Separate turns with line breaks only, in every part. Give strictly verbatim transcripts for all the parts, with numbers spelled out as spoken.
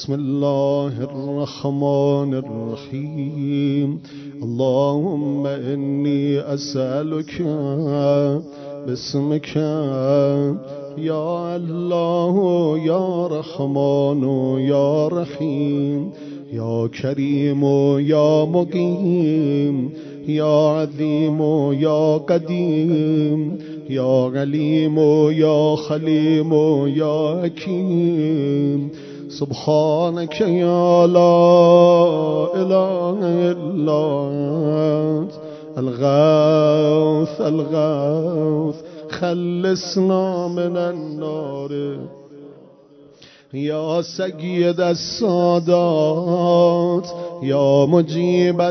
بسم الله الرحمن الرحيم اللهم إني أسألك باسمك يا الله يا رحمن يا رحيم يا كريم يا مقيم يا عظيم يا قديم يا عليم يا حليم يا حكيم سبحانك يا لا إله إلا أنت الغوث الغوث خلصنا من النار يا سيد السادات يا مجيب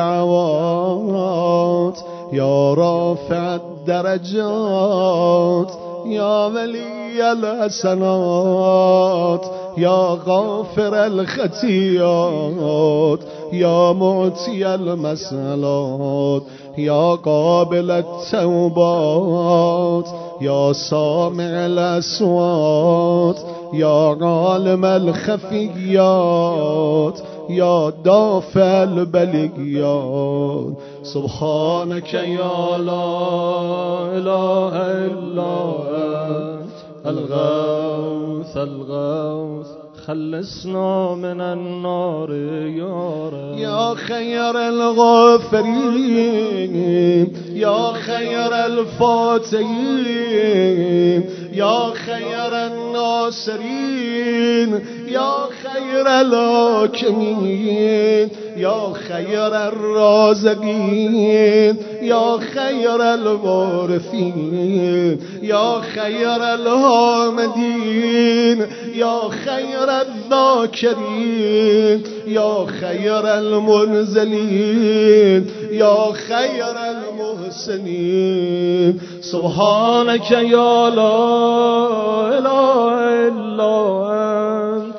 الدعوات يا رافع الدرجات يا ولي الحسنات يا غافر الخطيئات يا معطي المسألات يا قابل التوبات يا سامع الأصوات يا عالم الخفيات يا دافع البليات سبحانك يا لا إله إلا أنت الغوث الغوث خلصنا من النار يا رب يا خير الغافرين يا خير الفاتحين يا خير الناصرين يا خير الحاكمين يا خير الرازقين يا خير الوارثين يا خير الحامدين يا خير الذاكرين يا خير المنزلين يا خير المحسنين سبحانك يا لا إله إلا أنت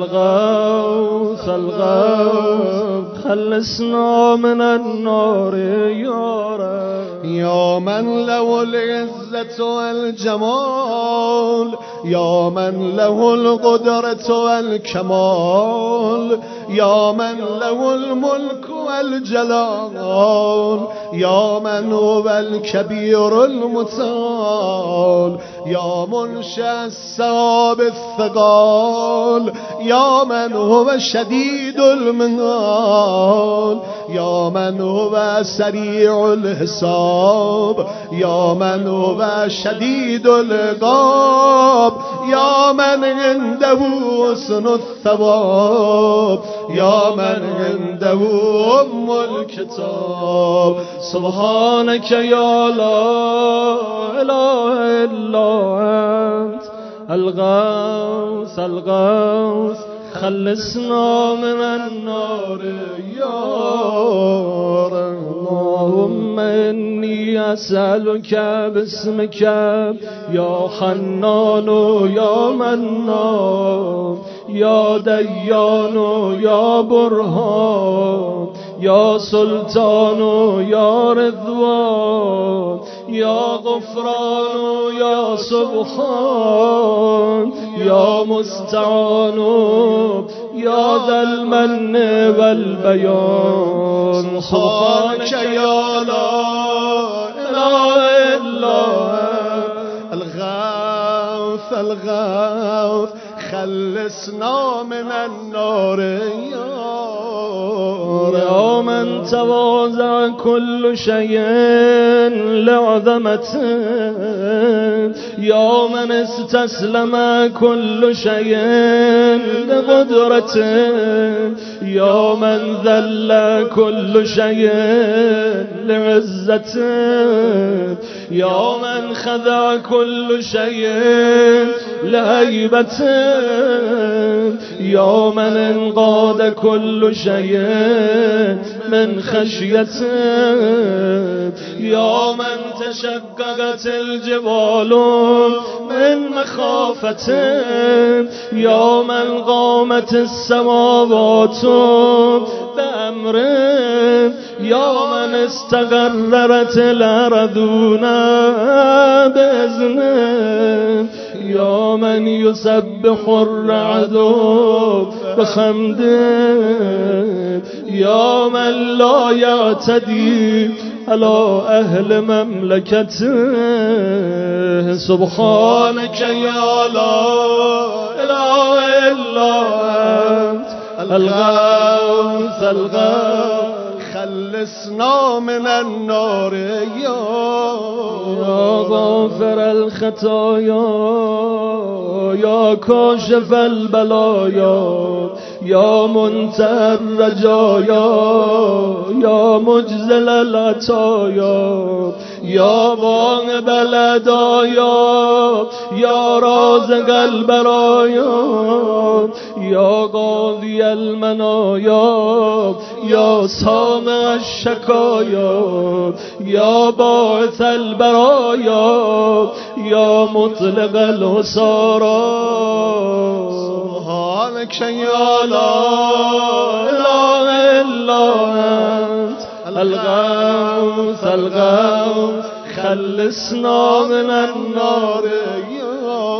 الغوث الغوث خلصنا من النار يا رب يا من له العزة والجمال يا من له القدرة والكمال يا من له الملك والجلال يا من هو الكبير المتعال يا منشأ السحاب الثقال يا من هو شديد المنال يا من هو سريع الحساب يا من هو شديد العقاب يا من عنده حسن الثواب يا من عنده أم الكتاب سبحانك يا لا إله إلا أنت الغوث الغوث خلصنا من النار يا رب اللهم إني أسألك باسمك يا حنان يا منان يا ديان يا برهان يا سلطان يا رضوان يا غفران يا سبحان يا مستعان يا ذا المن والبيان سبحانك يا لا إله إلا الغوث الغوث خلصنا من النار يا من تواضع كل شيء لعظمته يا من استسلم كل شيء لقدرته يا من ذل كل شيء لعزته يا من خضع كل شيء لهيبته يا من انقاد كل شيء من خشيته يا من تشققت الجبال من مخافته يا من قامت السماوات بأمره يا من استقررت الأرضون بإذنه يا من يسبح الرعد بحمدك يا من لا يعتدي على أهل مملكته سبحانك يا لا إله إلا أنت الغوث الغوث
خلصنا من النار يا
غافر الخطايا يا كاشف البلايا يا منتهى الرجايا يا مجزل العطايا يا واهب الهدايا يا رازق البرايا يا قاضي المنايا يا سامع الشكايا يا باعث البرايا يا مطلق الأسارى
سبحانك يا لا
إله إلا أنت الغوث الغوث خلصنا من النار
يا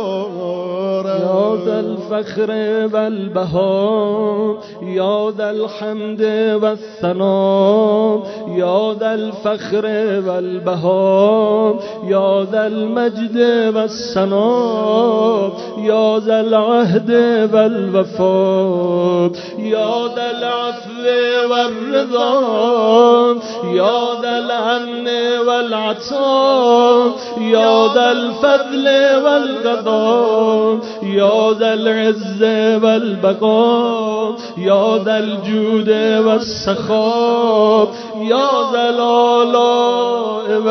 يا ذا الفخر والبهاء يا ذا الحمد والثناء يا ذا الفخر والبهاء يا ذا المجد والثناء يا ذا العهد والوفاء يا ذا العفو والرضا يا ذا الأمن والعطاء يا ذا الفضل والغضب يا ذا العز والبقاء يا ذا الجود والسخاء يا ذا الآلاء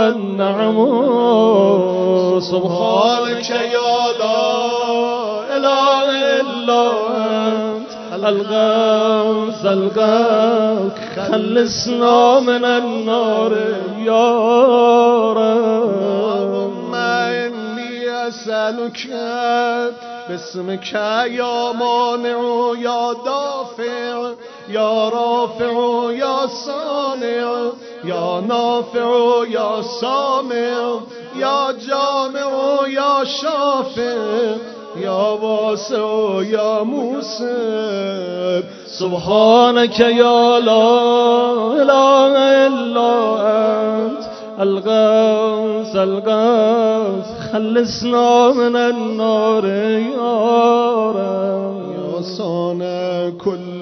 والنعماء سبحانك يا لا إله إلا أنت الغوث الغوث خلصنا من النار يا رب
أسألك باسمك يا مانع يا دافع يا رافع يا صانع يا نافع يا سامع يا جامع يا شافع يا واسع يا موسى
سبحانك يا لا إله إلا أنت الغوث الغوث خلصنا من النار يا رب
يا صانع كل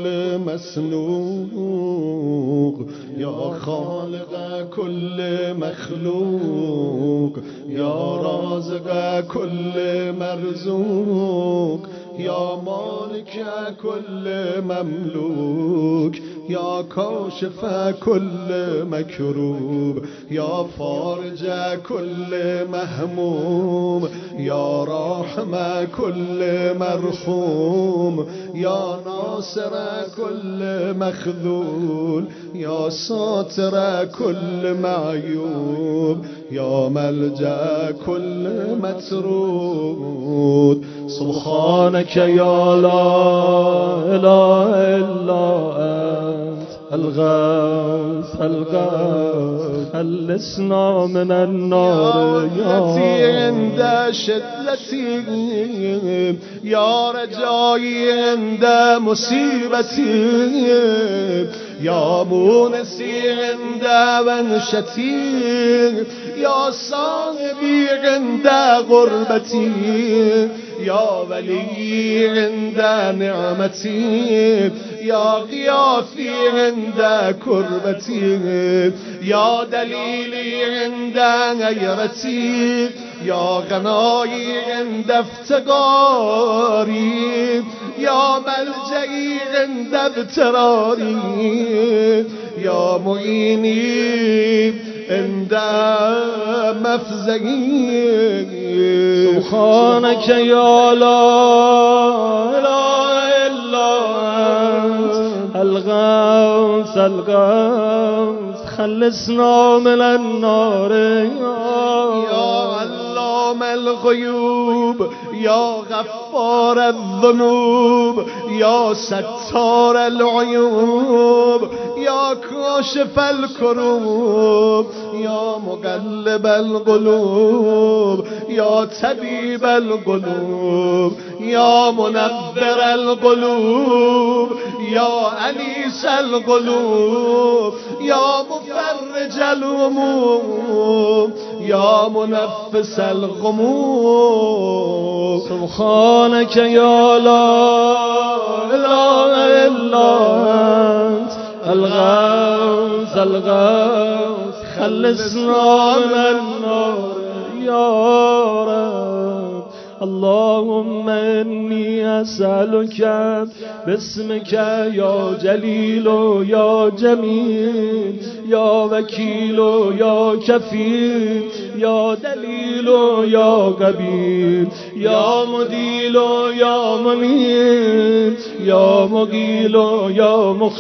مسلوق يا خالق كل مخلوق يا رازق كل مرزوق يا مالك كل مملوك يا كاشف كل مكروب يا فارج كل مهموم يا راحم كل مرحوم يا ناصر كل مخذول يا ساتر كل معيوب يا ملجأ كل مترود سبحانك يا لا إله إلا أنت الغوث الغوث خلصنا من النار يا عند شدتي يا رجائي عند مصيبتي يا مونسي عند ونشتي يا صاحبي عند غربتي يا ولي عند نعمتي يا غياثي عند كربتي يا دليلي عند غيرتي يا غناي عند افتقاري يا ملجئي عند اضطراري يا معيني عند مفزعي
سبحانك يا لا إله إلا أنت الغوث الغوث خلصنا من النار
يا علام الغيوب يا غفار الذنوب يا ستار العيوب يا كاشف الكروب يا مقلب القلوب يا طبيب القلوب يا منور القلوب يا أنيس القلوب يا مفرج الهموم يا منفس الغموم
سبحانك يا لا إله إلا أنت الغوث الغوث خلصنا من النار يا رب. اللهم إني أسألك باسمك يا جليل يا جميل يا وكيل يا كفيل يا دليل يا قبيل يا مديل يا منيل يا مقيل يا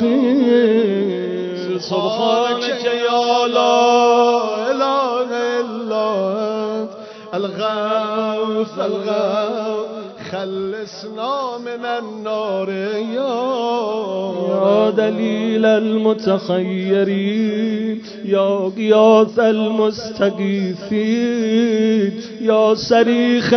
مخيل سبحانك يا لا إله إلا أنت الغوث الغوث خلصنا من النار يا يا دليل المتخيرين يا غياث المستغيثين يا صريخ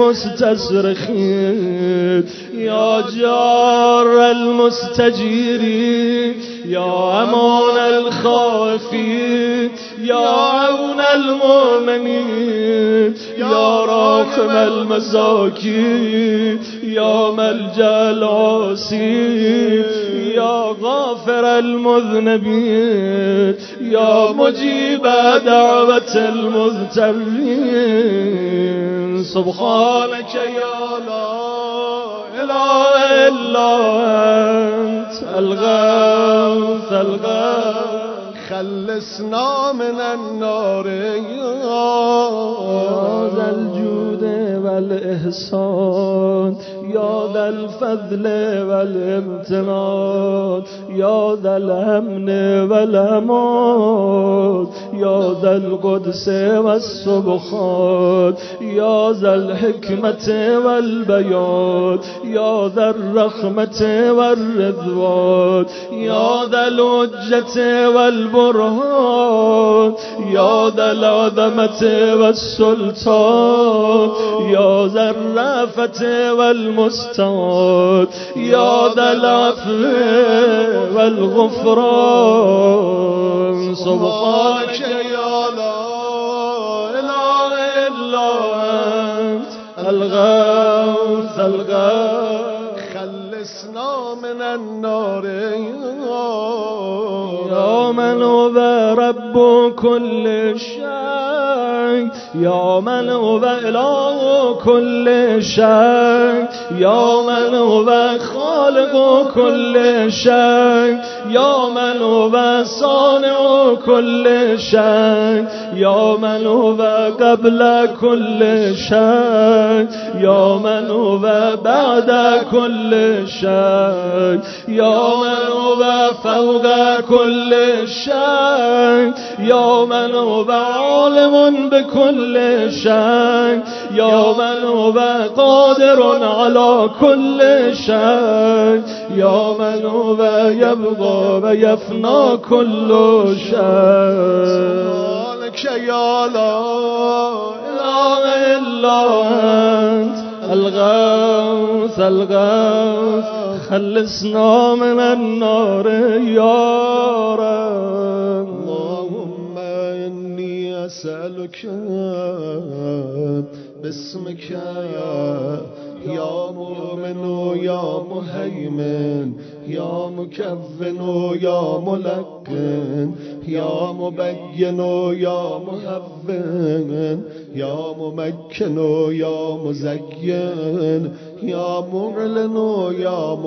المستصرخين يا جار المستجيرين يا أمان الخائفين يا عون المؤمنين يا راحم المساكين يا ملجأ العاصين يا غافر المذنبين يا مجيب دعوة المضطرين سبحانك يا لا إله إلا أنت الغوث الغوث
خلصنا من النار يا
ذا الجود والإحسان يا ذا الفضل والامتنان يا ذا الأمن والأمان يا ذا القدس والسبحان يا ذا الحكمة والبيان يا ذا الرحمة والرضوان يا ذا الحجة والبرهان يا ذا العظمة والسلطان يا ذا الرأفة والمستعان يا ذا العفو والغفران سبحانك
يا لا
إله إلا أنت الغوث الغوث
خلصنا من النار
يا من هو رب كل شيء يا من هو إله كل شيء يا من هو خالق كل شيء يا من هو صانع كل شيء يا من هو قبل كل شيء يا من هو بعد كل شيء يا من هو فوق كل شيء يا من هو عالم بكل شيء يا من هو قادر على كل شيء يا من هو يبقى ويفنى كل شيء
يا لا
إله إلا أنت الغوث الغوث خلصنا من النار يا رب.
اللهم إني أسألك باسمك يا مؤمن يا مهيمن يا مكون يا ملقن يا مبين يا مهون يا ممكن يا مزين يا معلن يا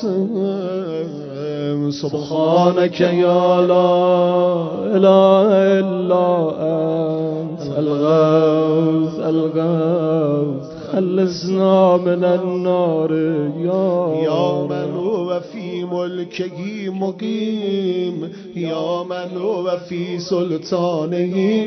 مقسم سبحانك يا لا إله إلا أنت الغوث الغوث خلصنا من النار يا يا من هو في ملكه مقيم يا من هو في سلطانه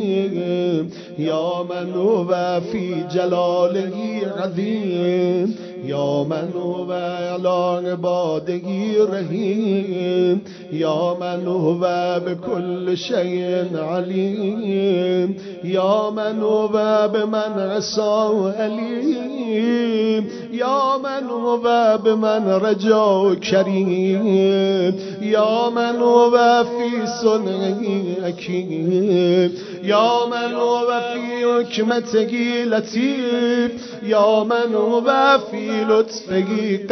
قديم يا من هو في جلاله عظيم یا من هو علی عباده رحیم یا من هو بكل شيء علیم یا من هو بمن عصاه علیم یا من هو بمن رجاه کریم یا من هو فی صنعه حکیم یا من هو فی حکمته لطیف یا من هو فی لطفه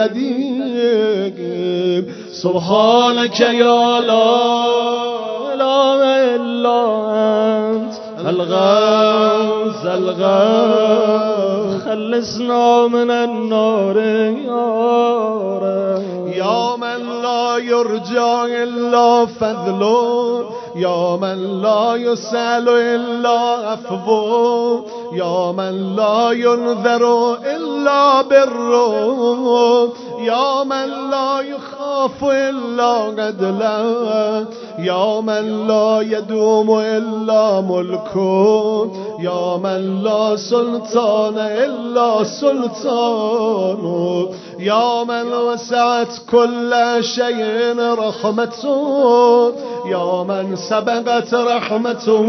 قدیر سبحانك یا لا اله الا انت الغوث الغوث خلصنا من النار یا رب یا من لا یرجى الا فضله یا من لا یسأل الا عفوه یا من لا ینذر الا بره یا من لا یخاف الا عدله یا من لا یدوم الا ملکه یا من لا سلطان الا سلطانه یا من وسعت كل شيء رحمته یا من سبقت رحمته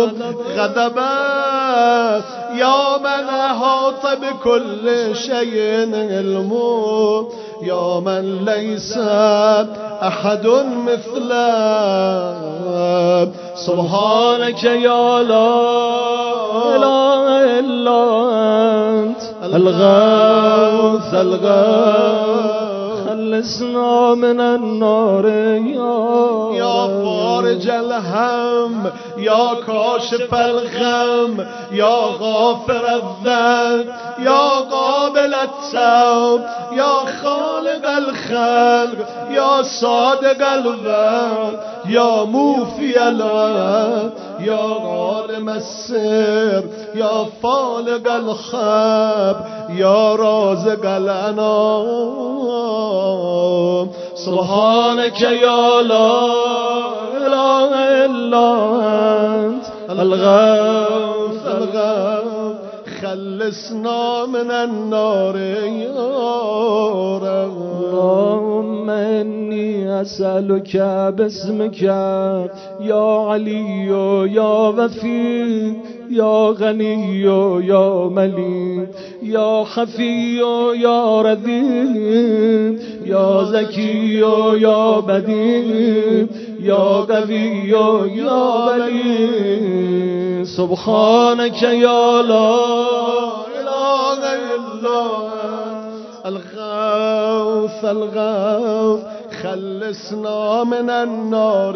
غضبه یا من احاط بكل شيء علمه یا من ليس احد مثله سبحانك یا لا اله الا انت الغوث الغوث خلصنا من النار یا فارج الهم یا کاشف الغم یا غافر الذنب یا قابل التوب یا خالق الخلق یا صادق الوعد یا موفی الوعد یا عالم السر یا فالق الخب یا رازق الانام سبحانك یا لا اله الا انت الغوث الغوث خلصنا من النار یا رب اللهم انی اسألك باسمك یا علی یا وفی یا غنی یا ملیک یا خفی یا ردیف یا ذکی یا بدیع یا قوی یا ولی سبحانك یا لا اله الا الغوث الغوث خلصنا من النار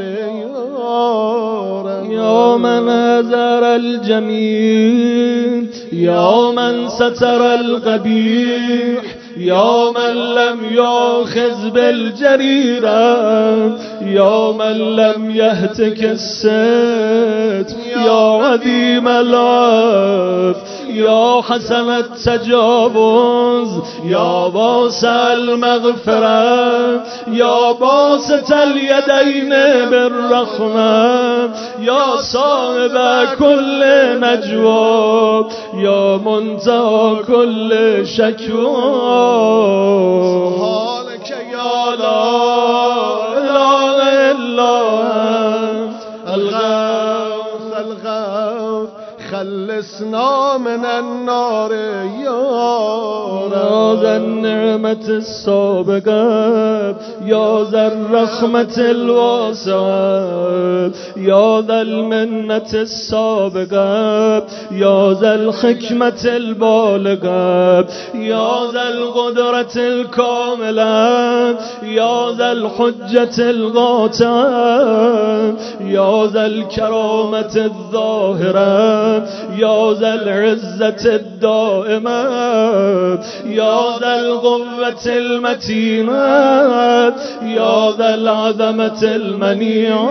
یا من أزر الجميل یا من ستر القبیح یا من لم یاخذ بالجریرة یا من لم یهتک الست یا عظیم العفو یا حسن التجاوز یا واسع المغفرة یا باسط الیدین بالرحمة یا صاحب كل نجوا یا منتهى كل شکوى سبحانك يا لا اله الا انت الغوث الغوث خلصنا من النار یا ذا النعمة السابقة یا ذا الرحمة الواسعة یا ذا المنة السابقة یا ذا الحكمة البالغة یا ذا القدرة الكاملة یا ذا الحجة القاطعة یا ذا الكرامة الظاهرة یا ذا العزة الدائمة یا ذا القوة المتينة یا ذا العظمة المنيعة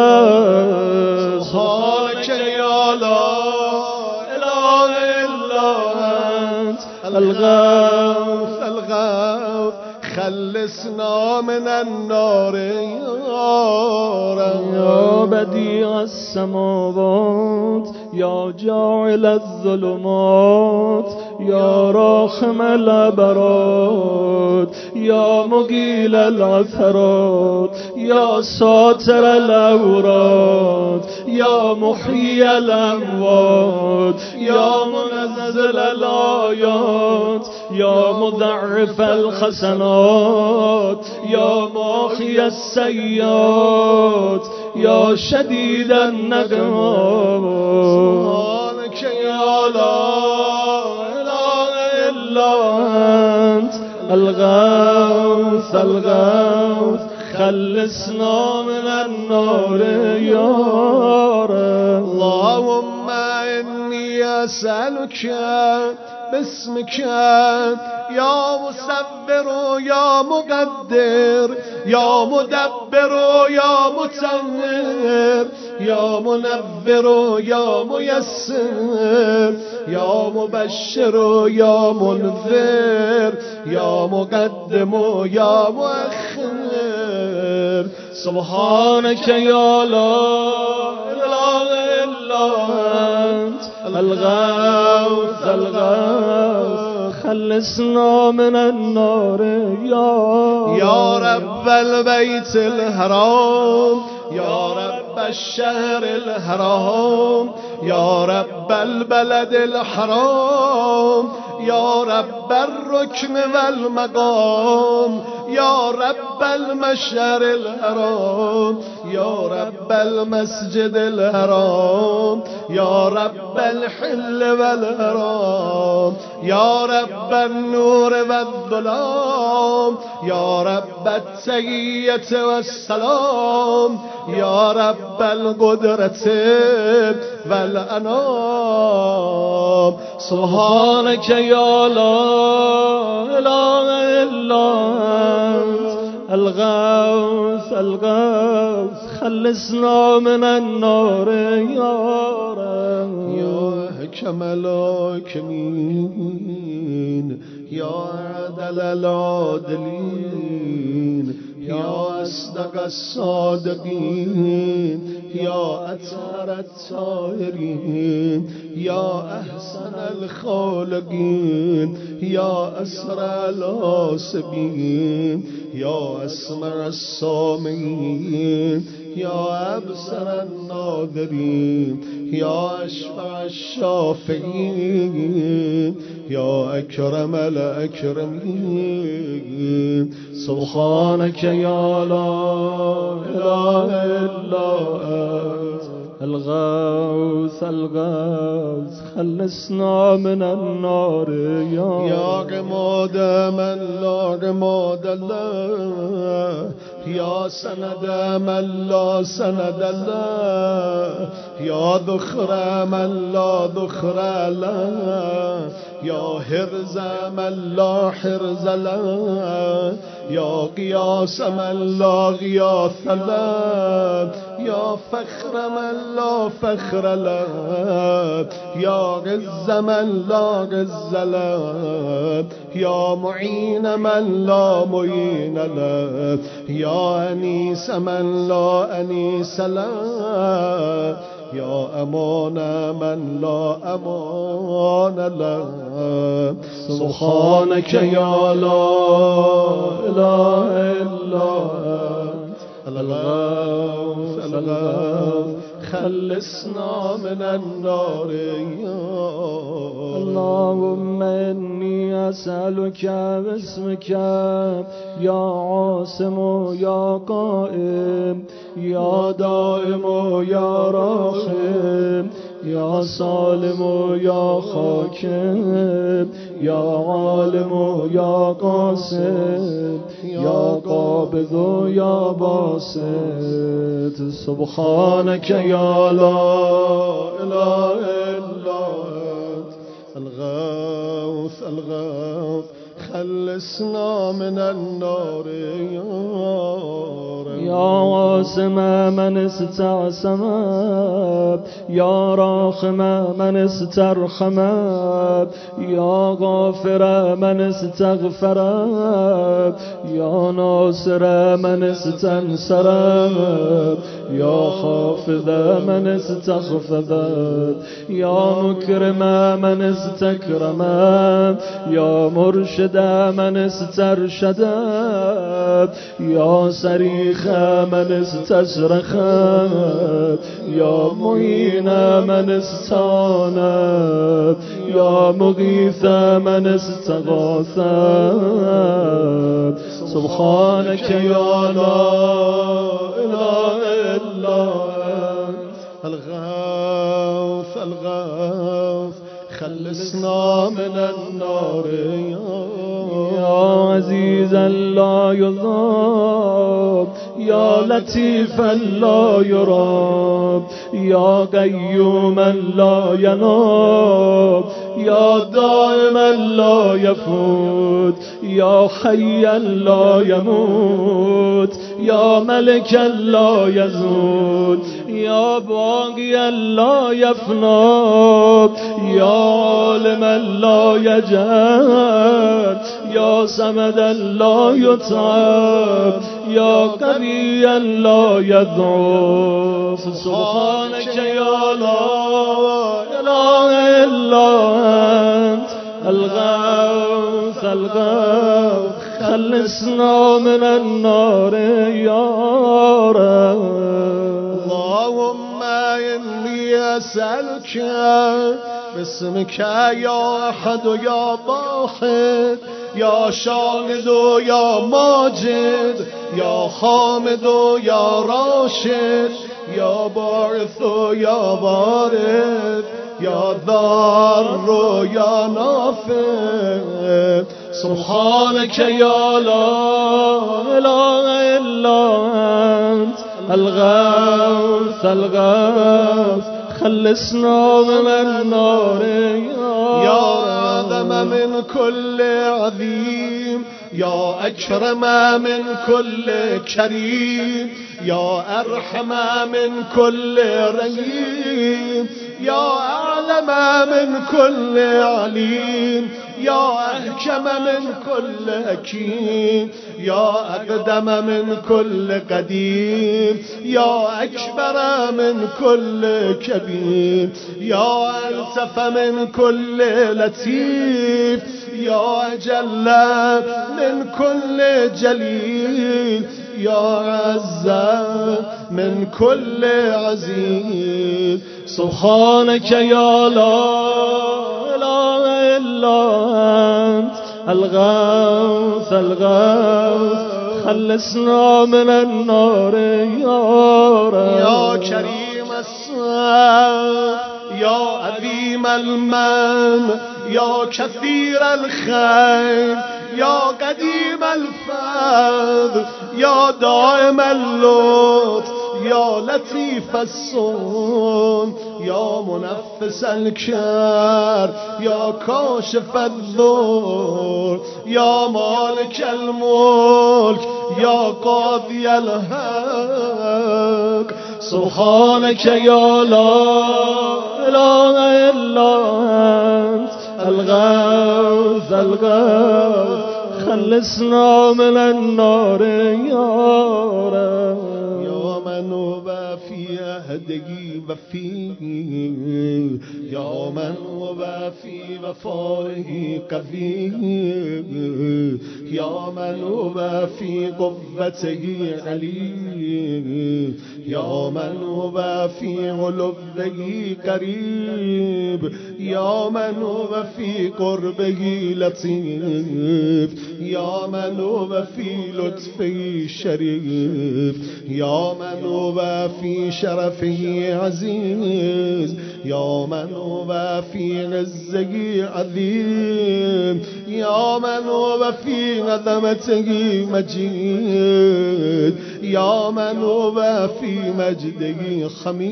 سبحانك یا لا اله الا انت الغوث الغوث
خلصنا من النار یا رب.
یا بدیع السماوات یا جاعل الظلمات یا راحم العبرات یا مقیل العثرات یا ساتر العورات یا محیی الاموات یا منزل الآیات یا مضعف الحسنات یا ماحی السیئات یا شدید النقمات.
سبحانك يا لا إله إلا
أنت الغوث الغوث خلصنا من النار يا رب.
اللهم إني أسألك باسمك يا مصبر يا مقدر يا مدبر يا متنور يا منور يا ميسر يا مبشر يا منذر يا مقدم يا مؤخر.
سبحانك يا لا إله إلا أنت الغوث الغوث خلصنا من النار يا
يا رب البيت الحرام يا رب الشهر الحرام يا رب البلد الحرام يا رب الركن والمقام يا رب المشعر الحرام يا رب المسجد الحرام يا رب الحل والحرام يا رب النور والظلام يا رب التحية والسلام يا رب القدرة والأنام.
سبحانك يا لا إله إلا أنت الغوث الغوث خلصنا من النار يا رب.
يا حكم الحاكمين يا عدل العادلين يا أصدق الصادقين يا أطهر الطاهرين يا أحسن الخالقين يا أسرع الحاسبين يا أسمع السامعين يا أبصر الناظرين يا أشفع الشافعين يا أكرم الأكرمين.
سبحانك يا لا إله إلا أنت الغوث الغوث خلصنا من النار يا
يا غماد من لا غماد له يا سند من لا سند له يا ذخر من لا ذخر له يا حرز من لا حرز له يا قياس من لا غياث له يا فخر من لا فخر له يا غز من لا غز له يا معين من لا معين له يا أنيس من لا أنيس له يا أمان من لا أمان له.
سبحانك يا لا إله إلا أنت الغوث الغوث خلصنا من النار يا اللهم إني أسألك باسمك يا عاصم يا قائم يا دائم يا راحم يا سالم يا حاكم يا عالم يا قاسم يا قابض يا باسط. سبحانك يا لا إله إلا أنت
الغوث الغوث خلصنا من النار يا رب.
يا عاصم من استعصم يا راحم من استرحم يا غافر من استغفر يا ناصر من استنصر يا حافظ من استخفض يا مكرم من استكرم يا مرشد من استرشد يا صريخ من استصرخ يا معين من استعان يا مغيث من استغاث سبحانك يا لا إله إلا أنت
الغوث الغوث خلصنا من النار
يا عزيزا لا يذاب يا لطيفا لا يراب يا قيوما لا ينام يا دائما لا يفوت يا حيا لا يموت يا ملكا لا يزول يا باقيا لا يفنى يا عالما لا يجهل يا صمدا لا يتعب يا قويا لا يضعف سبحانك يا لا إله إلا أنت الغوث الغوث خلصنا من النار يا رب
اللهم إني أسألك باسمك يا أحد يا واحد يا شاهد يا ماجد يا حامد يا راشد يا باعث يا وارث يا ضار يا نافع
سبحانك يا لا إله إلا أنت الغوث الغوث خلصنا من النار
يا أعظم من كل عظيم يا أكرم من كل كريم يا أرحم من كل رحيم يا أعلم من كل عليم يا أحكم من كل حكيم يا أقدم من كل قديم يا أكبر من كل كبير يا ألطف من كل لطيف يا أجل من كل جليل يا عز من كل عزيز
سبحانك يا لا إله إلا أنت الغوث الغوث خلصنا من النار يا رب
يا كريم الصف يا عظيم المن يا كثير الخير يا قديم الفضل يا دائم اللطف يا لطيف الصون يا منفس الكر يا كاشف الضر يا مالك الملك يا قاضي الحق
سبحانك يا لا إله إلا أنت الغوث الغوث خلصنا من النار يا رب
يا من هو في عهده وفيه يا من هو في وفائه قوي يا من هو في قوته علي يا من هو في علوه قريب يا من هو في قربه لطيف يا من هو في لطفه شريف يا من هو في شرفه عزيز يا من هو في عزه عظيم يا من هو في عظمته مجيد يا من هو في مجده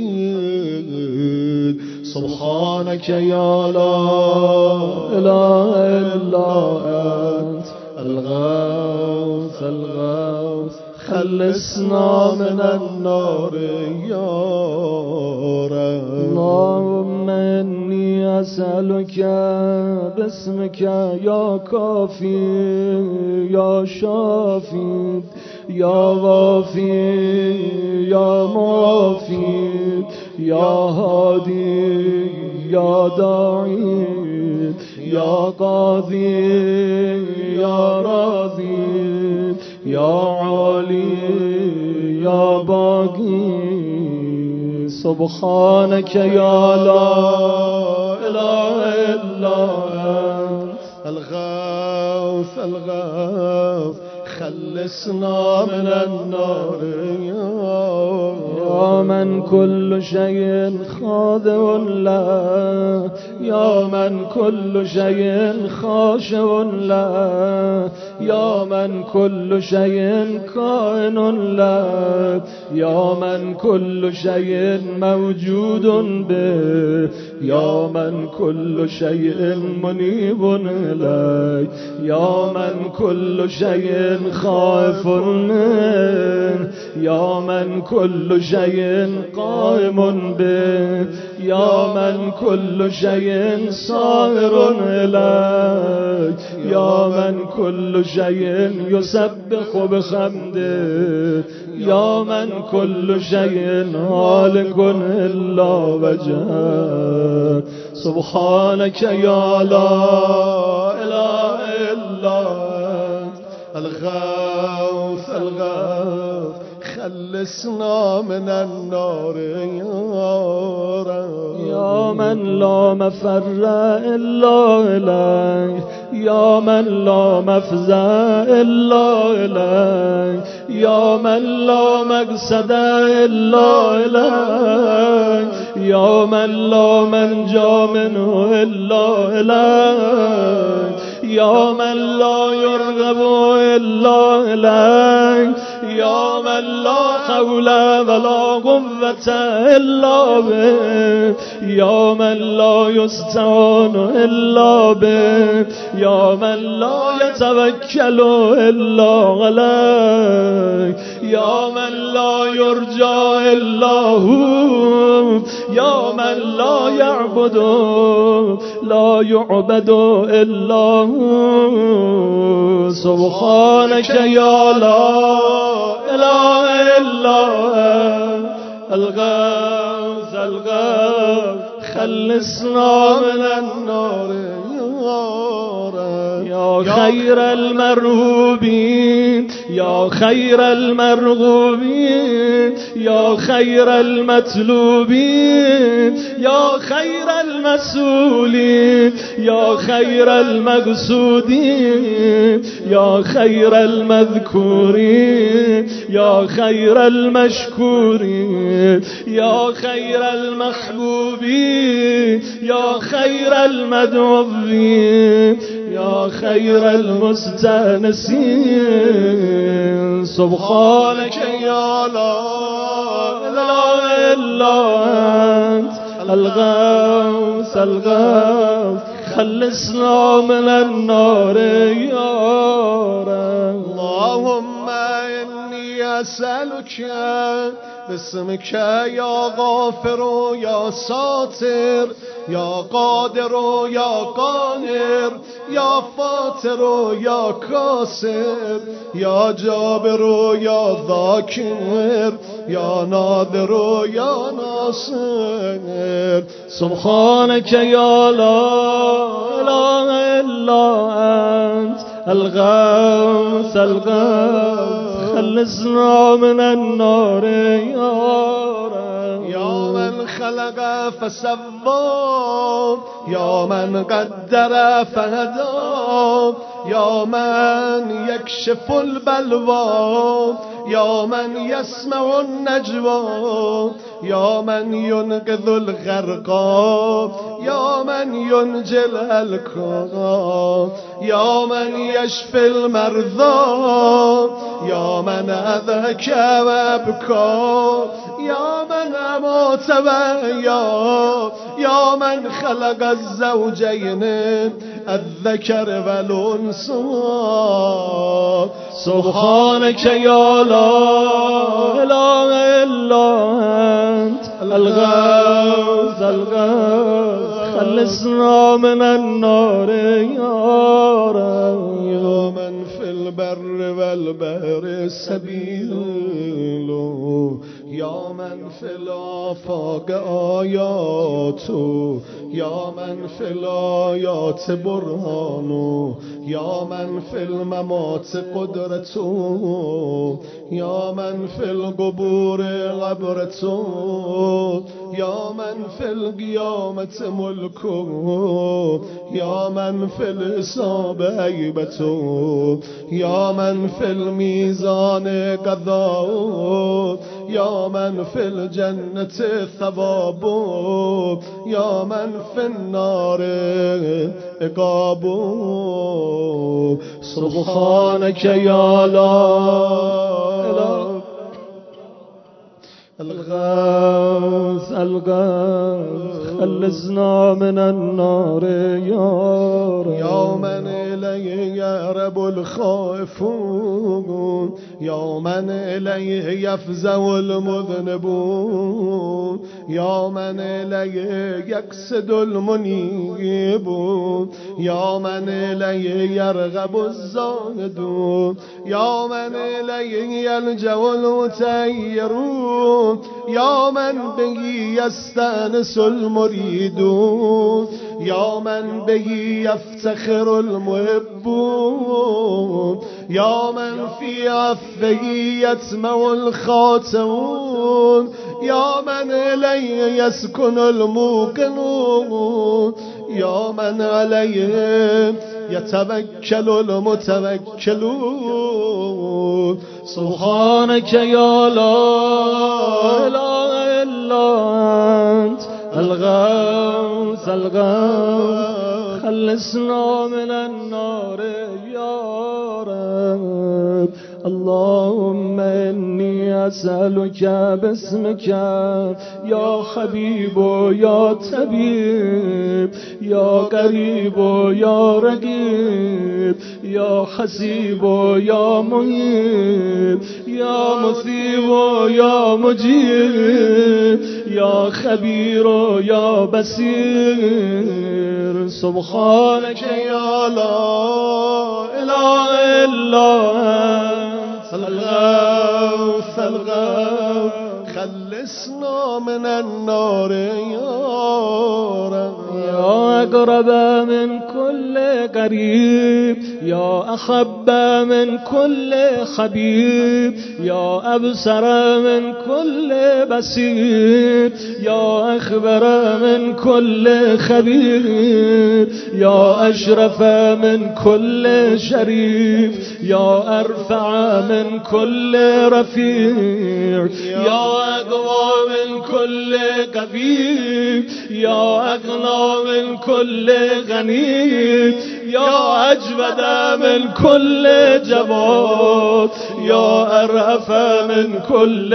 حميد سبحانك يا لا إله إلا أنت الغوث الغوث خلصنا من النار يا رب.
اللهم إني أسألك باسمك يا كافي يا شافي يا وافي يا معافي يا هادي يا داعي يا قاضي يا راضي يا عالي يا باقي سبحانك يا لا إله إلا أنت
الغوث الغوث خلصنا من النار
يا من كل شيء خاضع له يا من كل شيء خاشع له يا من كل شيء كائن له يا من كل شيء موجود به يا من كل شيء منيب إليه يا من كل شيء خائف منه يا من كل شيء قائم به يا من كل شيء صائر إليه يا من كل شيء يسبح بحمده يا من كل شيء هالك إلا وجهه سبحانك يا لا إله إلا أنت
الغوث الغوث خلصنا من النار يا رب.
يا من لا مفر إلا إليه يا من لا مفزع إلا إليه يا من لا مقصد إلا إليه يا من لا منجا منه إلا إليه يا من لا يرغب إلا إليك يا من لا حول ولا قوة إلا به يا من لا يستعان إلا به يا من لا يتوكل إلا عليك يا من لا يرجى إلا هو يا من لا يعبد لا يعبد إلا هو سبحانك يا لا إله إلا أنت الغوث الغوث خلصنا من النار يا خير المرغوبين يا خير المرغوبين يا خير المطلوبين يا خير المسؤولين يا خير المقصودين يا خير المذكورين يا خير المشكورين يا خير المحبوبين يا خير المدعوين يا خير المستأنسين سبحانك يا لا إله إلا أنت الغوث الغوث خلصنا من النار يا رب.
اللهم إني أسألك باسمك يا غافر يا ساتر يا قادر يا قاهر يا فاتر يا كاسر يا جابر يا ذاكر يا ناظر يا ناصر
سبحانك يا لا إله إلا أنت الغوث الغوث خلصنا من النار يا رب.
يا من خلق فسوى يا من قدر فهدى يا من يكشف البلوى يا من يسمع النجوى يا من ينقذ الغرقى يا من ينجي الهلكى يا من يشفي المرضى يا من أذكى وأبكى يا من أمات وأحيا يا من خلق الزوجين الذكر والأنثى
سبحانك يا لا إله إلا أنت الغوث الغوث خلصنا من النار يا رب.
يا من في البر والبحر سبيل، يا من في الآفاق آيات، يا من في الآيات برهان، يا من في الممات قدرة، يا من في القبور عبرة، يا من في القيامة ملك، يا من في الحساب هيبة، يا من في الميزان قضاء، يا من في الجنة ثواب، يا من في النار عقاب.
سبحانك يا لا إله الغوث الغوث خلصنا من النار يا رب.
يا من إليه يهرب الخائفون، يا من إليه يفزع المذنبون، يا من إليه يقصد المنيب، يا من إليه يرغب الزاهدون، يا من إليه يلجأ المتيرون، يا من به يستانس المريدون، يا من به يفتخر المحبون، يا من في عفه يتمع الخاتمون، يا من إليه يسكن الموقنون، يا من عليه يتوكل المتوكلون.
سبحانك يا لا إله إلا أنت الغوث الغوث خلصنا من النار يا رب. اللهم إني أسألك باسمك يا حبيب يا طبيب يا قريب يا رقيب يا حسيب يا مهيب يا مثيب يا مجيب يا خبير يا بصير. سبحانك
يا لا إله إلا أنت الغوث الغوث خلصنا من النار يا رب.
يا أقرب من كل قريب يا أحب من كل حبيب يا أبصر من كل بصير يا أخبر من كل خبير يا أشرف من كل شريف يا أرفع من كل رفيع يا أقوى من كل قوي يا أغنى من كل غني يا أجود من كل جواد يا أرأف من كل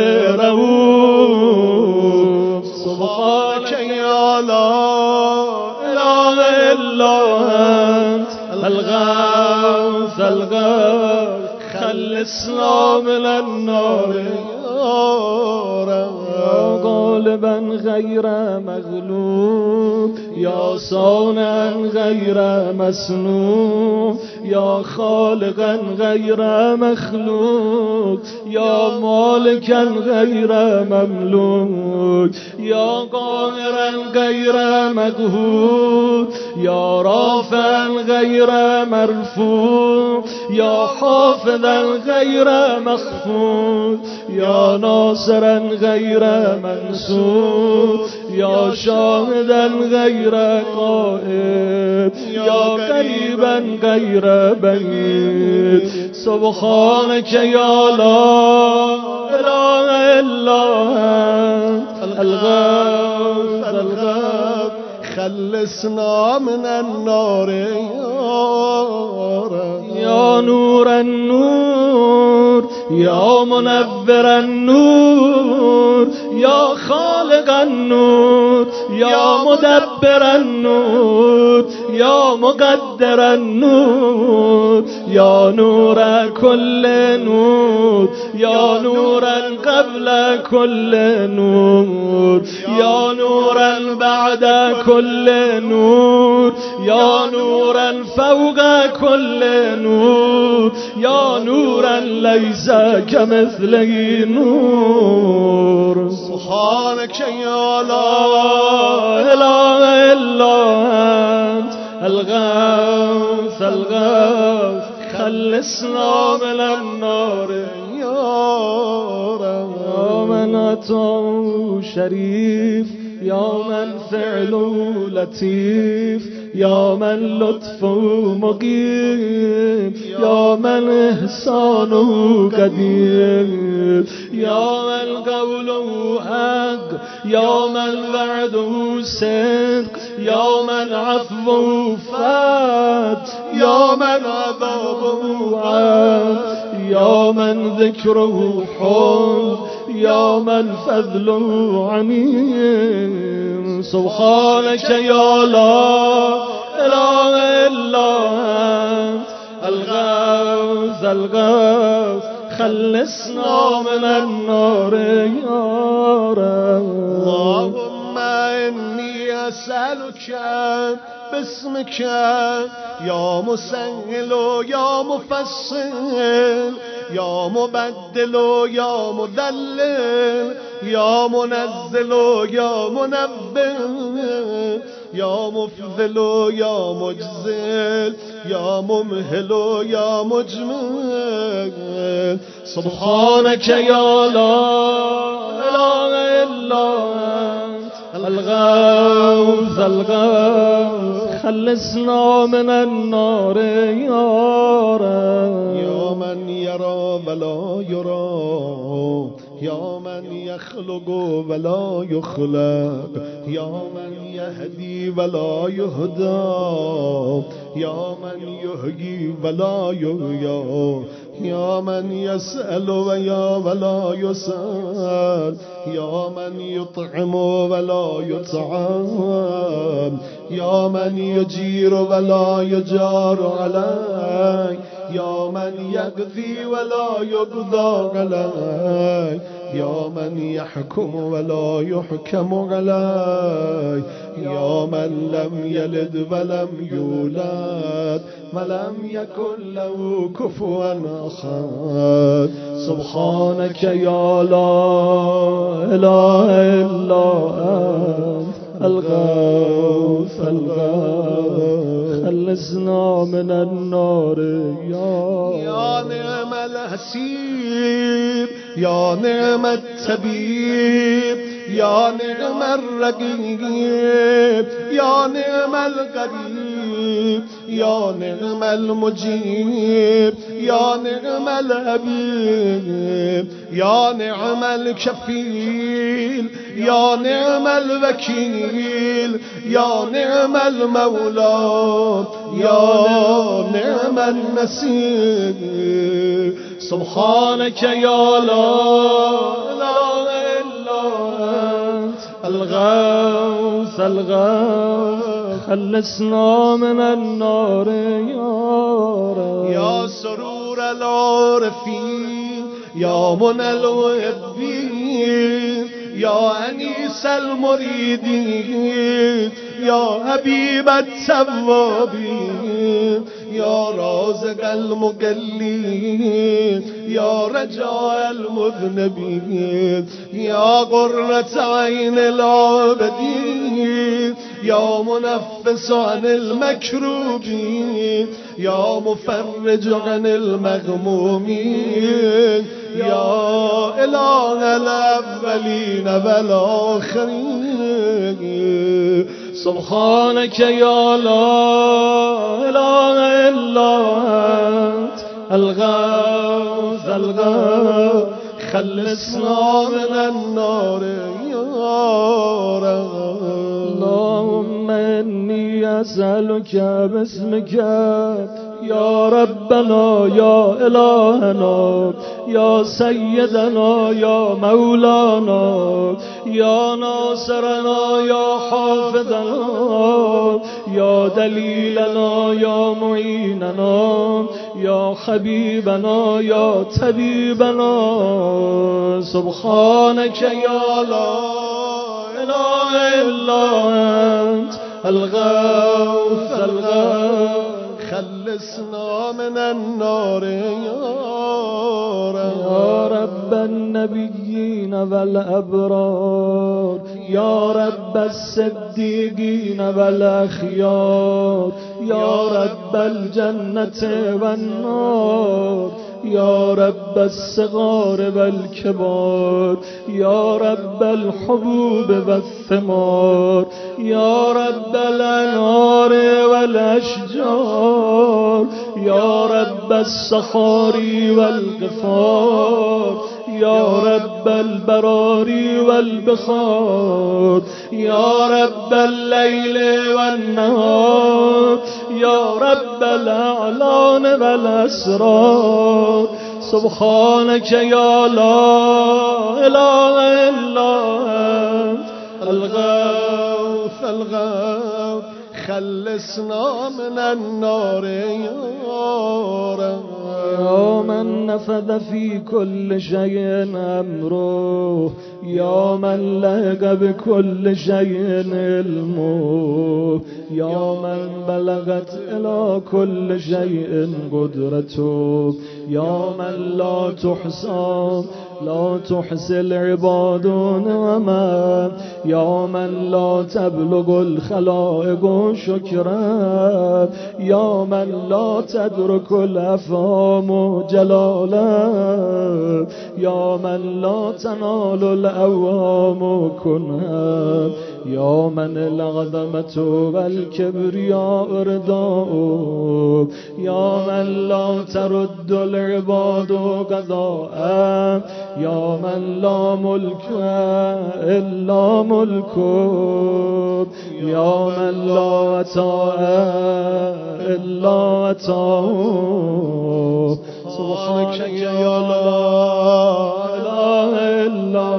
رؤوف.
سبحانك يا لا إله إلا أنت الغوث الغوث خلصنا من النار يا رب.
يا غالبا غير مغلوب يا صانعا غير مسنون يا خالقا غير مخلوق يا مالكا غير مملوك يا قاهرا غير مقهور يا رافعا غير مرفوع يا حافظا غير مخفوض يا ناصرا غير منصور يا شاهدا غير قائم يا قريبا غير بعيد. سبحانك يا لا إله إلا أنت الغوث الغوث
خلصنا من النار يا رب.
يا نور النور یا منور النور یا خالق النور یا مدبر النور یا مقدر النور یا نور كل نور یا نورا قبل كل نور یا نورا بعد كل نور یا نورا فوق كل نور یا نورا ليس كمثله نور.
سبحانك يا لا
إله إلا أنت الغوث الغوث خلصنا من النار
يا رب.
يا من أتاه شريف يا من فعله لطيف يا من لطفه مقيم يا من إحسانه قدير يا من قوله حق يا من وعده صدق يا من عفوه فات يا من عذابه عاد يا من ذكره حب يا من فضله عميم. سبحانك يا لا إله إلا أنت الغوث الغوث خلصنا من النار يا رب.
اللهم إني أسألك باسمك يا مسهل يا مفصل يا مبدل يا مدلل يا منزل يا منبه يا مفضل يا مجزل يا ممهل يا مجمل.
سبحانك يا لا إله إلا أنت الغوث الغوث خلصنا من النار يا رب.
يا من يرى ولا يرى يا من يخلق ولا يخلق يا من يهدي ولا يهدى يا من يحيي ولا يحيى يا من يسأل ويا ولا يسأل يا من يطعم ولا يطعم يا من يجير ولا يجار عليه يا من يقضي ولا يقضى عليه يا من يحكم ولا يحكم عليه يا من لم يلد ولم يولد ولم يكن له كفوا أحد.
سبحانك يا لا إله إلا أنت الغوث الغوث خلصنا من النار يا
يا نعم الحسيب يا نعم الطبيب يا نعم الرقيب يا نعم القريب يا نعم المجيب يا نعم الحبيب يا نعم الكفيل يا نعم الوكيل يا نعم المولى يا نعم النصير.
سبحانك يا لا إله إلا أنت الغوث الغوث خلصنا من النار يا رب.
يا سرور العارفين يا منى المحبين يا أنيس المريدين يا حبيب التوابين يا رازق المقلين يا رجاء المذنبين يا قرة عين العابدين يا منفس عن المكروبين يا مفرج عن المغمومين يا إله الأولين والآخرين.
سبحانك يا لا إله إلا أنت الغوث الغوث خلصنا من النار يا رب. اللهم إني أسألك باسمك يا ربنا يا إلهنا يا سيدنا يا مولانا يا ناصرنا يا حافظنا يا دليلنا يا معيننا يا حبيبنا يا طبيبنا سبحانك يا لا إله إلا أنت الغوث الغوث
خلصنا من النار
يا رب النبيين والأبرار يا رب الصديقين والأخيار يا رب الجنة والنار يا رب الصغار والكبار يا رب الحبوب والثمار يا رب الأنهار والأشجار يا رب الصخار والغفار يا رب البراري والبخار يا رب الليل والنهار يا رب الأعلان والأسرار سبحانك يا لا إله إلا أنت
الغوث الغوث خلصنا من النار يا رب
يا من نفذ في كل شيء أمره يا من لهق بكل شيء علمه يا من بلغت إلى كل شيء قدرته يا من لا تحصى لا تحصي العباد نعما يا من لا تبلغ الخلائق شكرا يا من لا تدرك الأفهام جلالا يا من لا تنال الأوهام كنها يا من العظمة والكبرياء رداء يا من لا ترد العباد قضاء يا من لا ملك إلا ملكه يا من لا عطاء إلا عطاؤه سبحانك يا لا إله إلا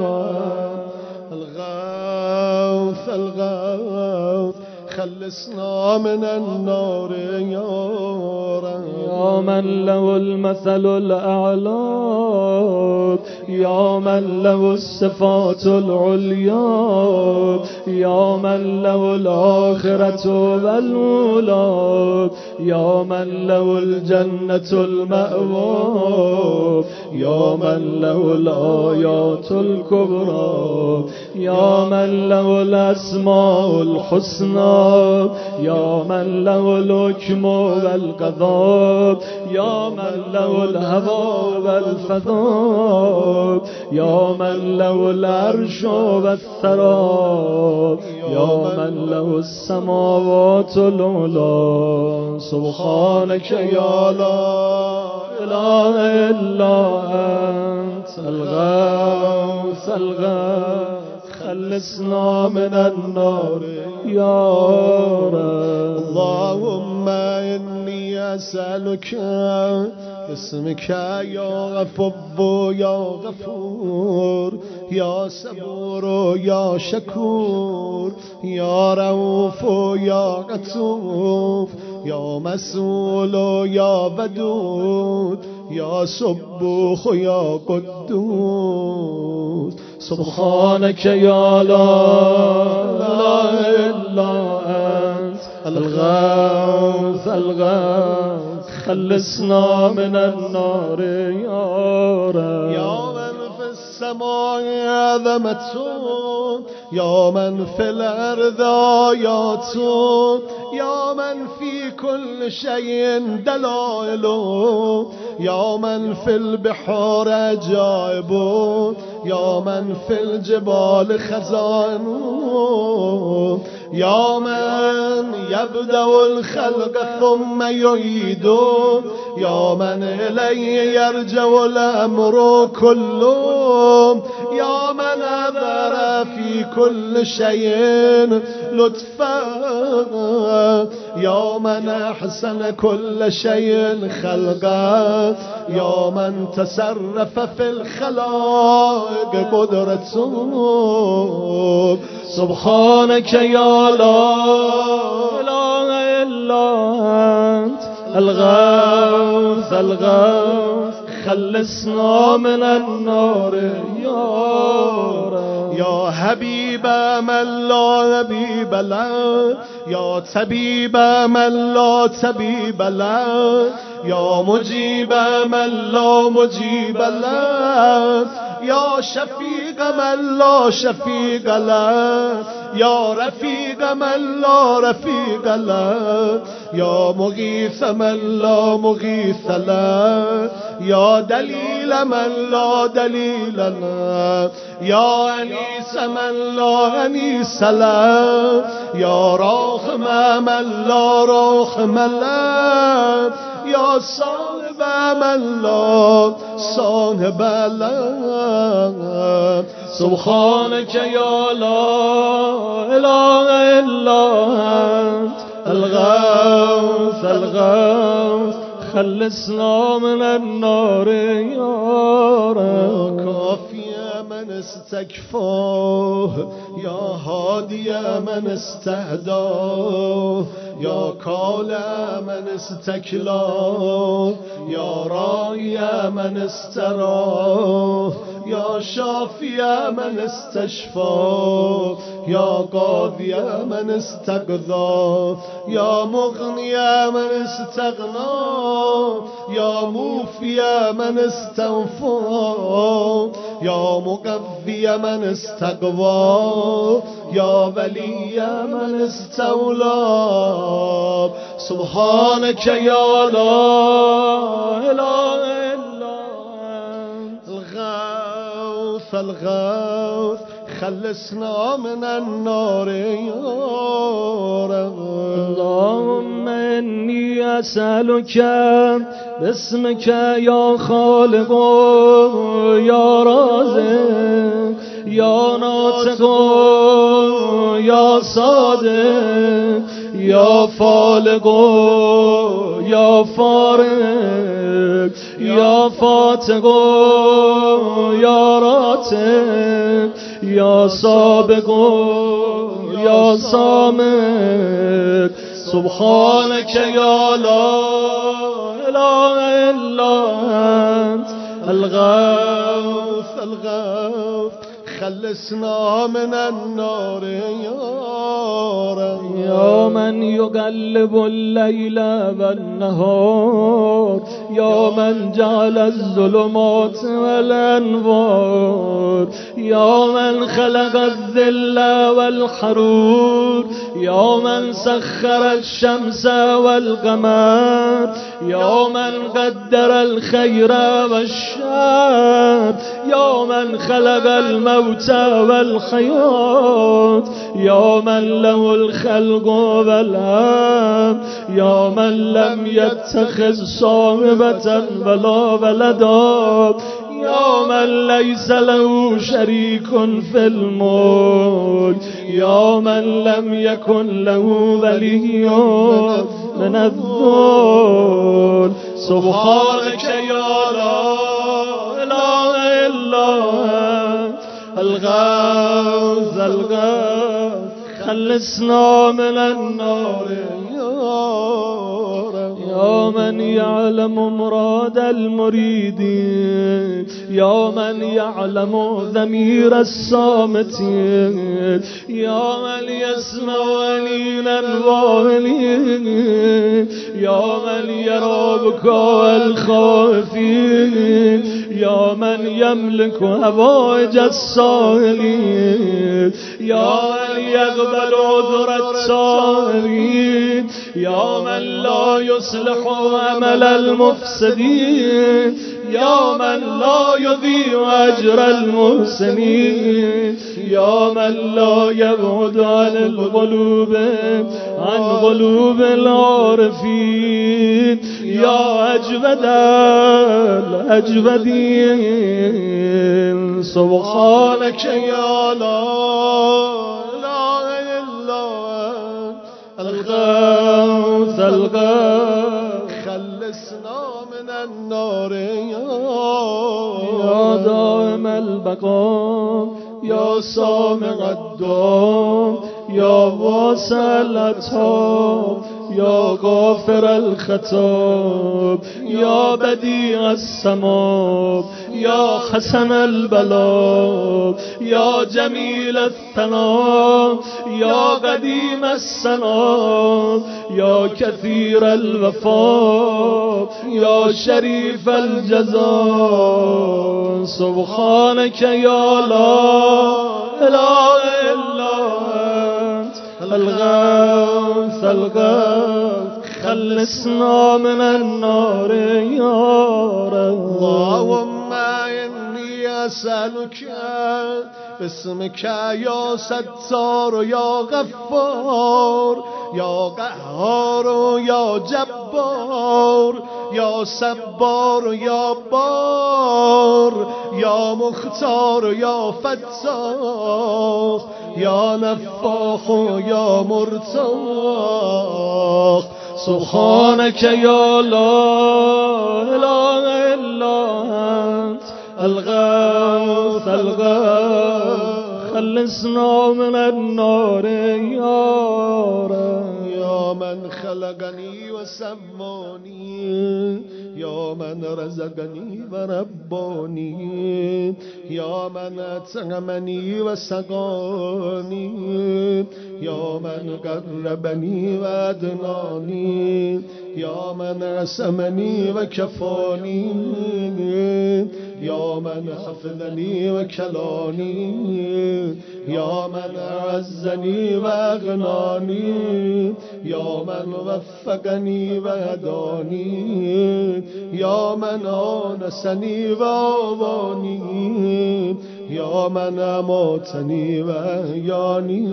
الغوث الغوث خلصنا من النار يا رب
يا من له المثل الأعلى يا من له الصفات العليا يا من له الآخرة والأولى يا من له الجنة المأوى يا من له الآيات الكبرى يا من له الأسماء الحسنى يا من له الحكم والقضاء يا من له الهوى والفضاء يا من له العرش والثرى يا من له السماوات العلى سبحانك يا لا إله إلا أنت الغوث الغوث خلصنا من النار يا رب
اللهم إني أسألك اسمك يا غفور يا غفور يا صبور يا شكور يا رؤوف يا عطوف يا مسؤول يا ودود يا سبوح يا قدوس
سبحانك يا لا إله إلا أنت الغوث الغوث خلصنا من النار يا رب
يا من في السماء عظمته يا من في الأرض آياته يا من في كل شيء دلائله يا من في البحار عجائبه يا من في الجبال خزائنه يا من يبدأ الخلق ثم يعيده يا من إليه يرجع الأمر كله يا من أظهر في كل شيء لطفا يا من أحسن كل شيء خلقا يا من تصرف في الخلائق قدرته
سبحانك يا لا إله إلا أنت الغوث الغوث خلصنا من النار يا رب
يا حبيب من لا حبيب له يا طبيب من لا طبيب له يا مجيب من لا مجيب له يا شفيق من لا شفيق له يا رفيق من لا رفيق له يا مغيث من لا مغيث له يا دليل من لا دليل له يا أنيس من لا أنيس له يا راحم من لا راحم له يا صاحب من لا صاحب له
سبحانك يا لا إله إلا أنت الغوث الغوث خلصنا من النار يا رب
كافي من استكفاه يا هادي من استهداه يا كالى من استكلاه يا راعي من استراه يا شافي من استشفاه يا قاضي من استقضاه يا مغني من استغناه يا موفي من استوفاه يا مقوي من استقواه يا ولي من استولاه سبحانك يا لا إله إلا أنت الغوث الغوث خلصنا من النار يا رب
اللهم إني أسألك باسمك يا خالق يا رازق يا ناطق يا صادق يا فالق يا فارق يا فاتق يا راتق يا سابق يا صامت سبحانك يا لا إله إلا أنت الغوث
الغوث خلصنا من النار يا رب
يا من يقلب الليل والنهار يا من جعل الظلمات والأنوار يا من خلق الذل والحرور يا من سخر الشمس والقمر يا من قدر الخير والشر يا من خلق الموت والحياة يا من له الخلق والأمر يا من لم يتخذ صاحبة ولا ولدا يا من ليس له شريك في الملك يا من لم يكن له ولي من الذل سبحانك يا لا إله إلا أنت الغوث الغوث خلصنا من النار يا من يعلم مراد المريدين يا من يعلم ضمير الصامتين يا من يسمع أنين الظالمين يا من يرى بكاء الخائفين يا من يملك هوائج السائلين يا من يقبل عذر السائلين يا من لا يصلح عمل المفسدين يا من لا يضيع أجر المحسنين يا من لا يبعد عن القلوب عن قلوب العارفين يا أجود الأجودين سبحانك
يا لا إله إلا أنت
الغوث الغوث
خلصنا من النار
يا دائم البقاء يا سامع الدعاء يا واسع العطاء يا غافر الخطاب يا بديع السماء يا حسن البلاء يا جميل الثناء يا قديم السناء يا كثير الوفاء يا شريف الجزاء سبحانك يا لا إله إلا أنت الغوث الغوث خلصنا من النار يا رب.
اللهم إني أسألك باسمك يا ستار يا غفار يا قهار يا جبار يا صبار يا بار يا مختار يا فتاح يا نفاح يا مرتاح سبحانك يا لا إله إلا أنت الغوث الغوث خلصنا من النار يا رب. يا من خلقني وسماني يا من رزقني ورباني يا من أطعمني وسقاني يا من قربني وأدناني يا من عصمني وكفاني يا من حفظني وكلاني يا من أعزني وأغناني يا من وفقني وهداني يا من آنسني وآواني يا من أماتني وأحياني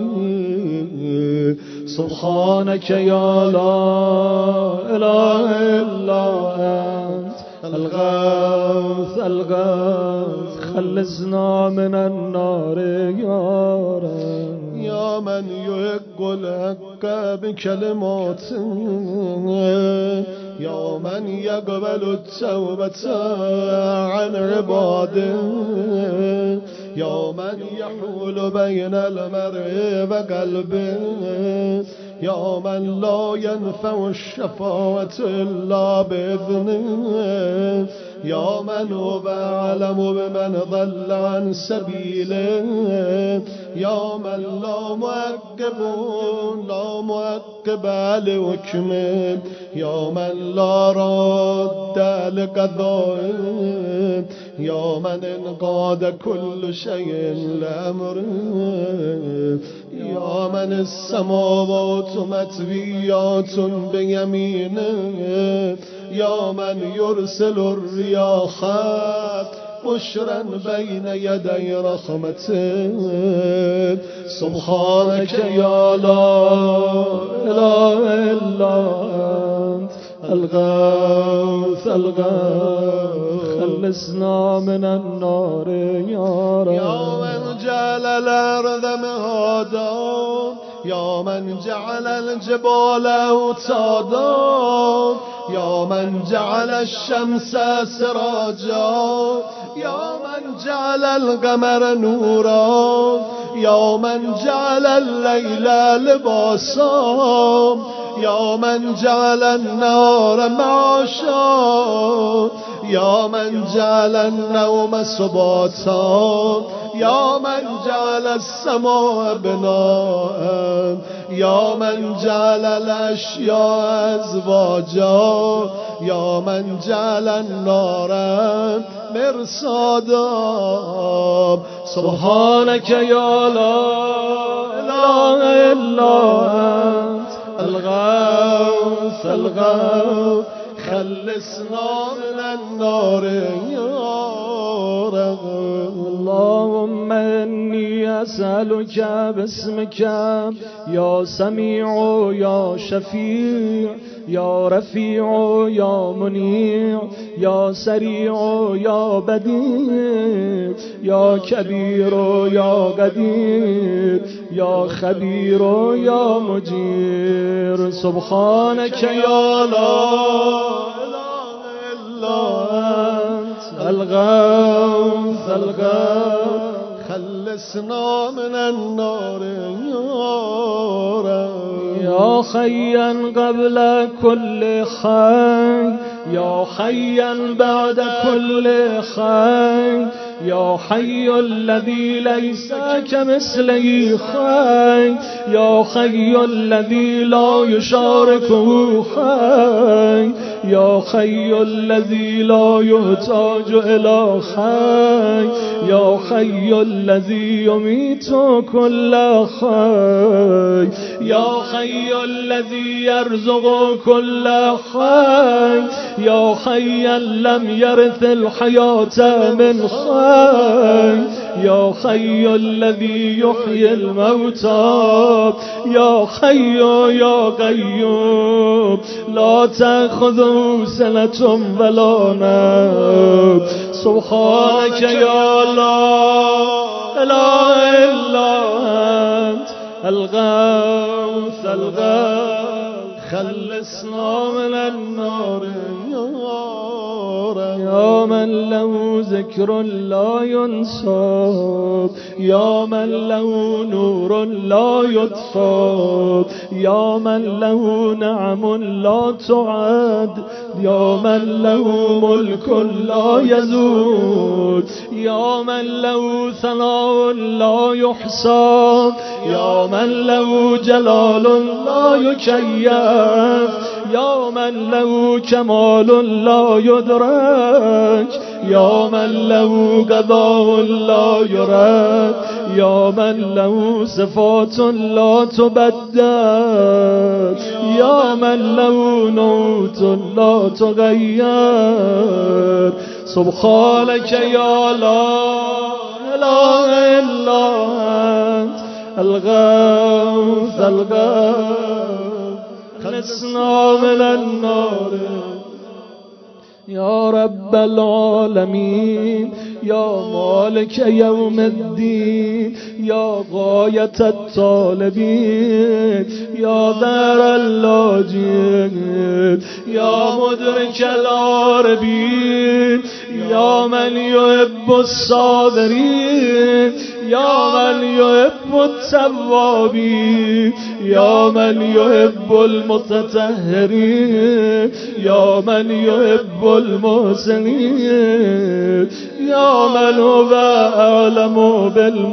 سبحانك يا لا إله إلا أنت الغوث الغوث خلصنا من النار يا رب. يا من يحق الحق بكلماته يا من يقبل التوبة عن عباده يا من يحول بين المرء وقلبه يا من لا ينفع الشفاعة إلا بإذنه يا من هو أعلم بمن ضل عن سبيله يا من لا معقب لا معقب لحكمه يا من لا راد لقضائه يا من انقاد كل شيء لأمره يا من السماوات مطويات بيمينه يا من يرسل الرياح بشرا بين يدي رحمته سبحانك يا لا إله إلا أنت الغوث الغوث خلصنا من النار يا رب. يا من جعل الأرض مهادا يا من جعل الجبال أوتادا يا من جعل الشمس سراجا يا من جعل القمر نورا يا من جعل الليل لباسا يا من جعل النار معاشا يا من جعل النوم سباتا يا من جعل السماء بناء يا من جعل الأشياء أزواجا يا من جعل النار مرصادا سبحانك يا لا إله إلا أنت الغوث الغوث خلصنا من النار يا رب.
اللهم إني أسألك باسمك يا سميع يا شفيع يا رفيع يا منيع يا سريع يا بديع يا كبير يا قدير يا خبير يا مجير سبحانك يا لا إله إلا أنت الغوث الغوث
خلصنا من النار يا رب
يا حيا قبل كل حي يا حيا بعد كل حي يا حي الذي ليس كمثله حي يا حي الذي لا يشاركه حي يا حي الذي لا يحتاج إلى حي يا حي الذي يميت كل حي يا حي الذي يرزق كل حي يا حيا لم يرث الحياة من حي يا حي الذي يحيي الموتى يا حي يا قيوم لا تأخذه سنة ولا نوم سبحانك يا لا إله إلا أنت الغوث الغوث خلصنا من النار يا من له ذكر لا ينسى يا من له نور لا يطفى يا من له نعم لا تعد يا من له ملك لا يزول يا من له ثناء لا يحصى يا من له جلال لا يكيف يا من له كمال لا يدرك يا من له قضاء لا يرد يا من له صفات لا تبدل يا من له نوت لا تغير سبحانك يا لا إله إلا أنت الغوث الغوث خلصنا من النار يا رب العالمين يا مالك يوم الدين يا غاية الطالبين يا دار اللاجئين يا مدرك العاربين يا من يحب الصابرين يا من يحب التوابين يا من يحب المتطهرين يا من يحب المحسنين يا من هو أعلم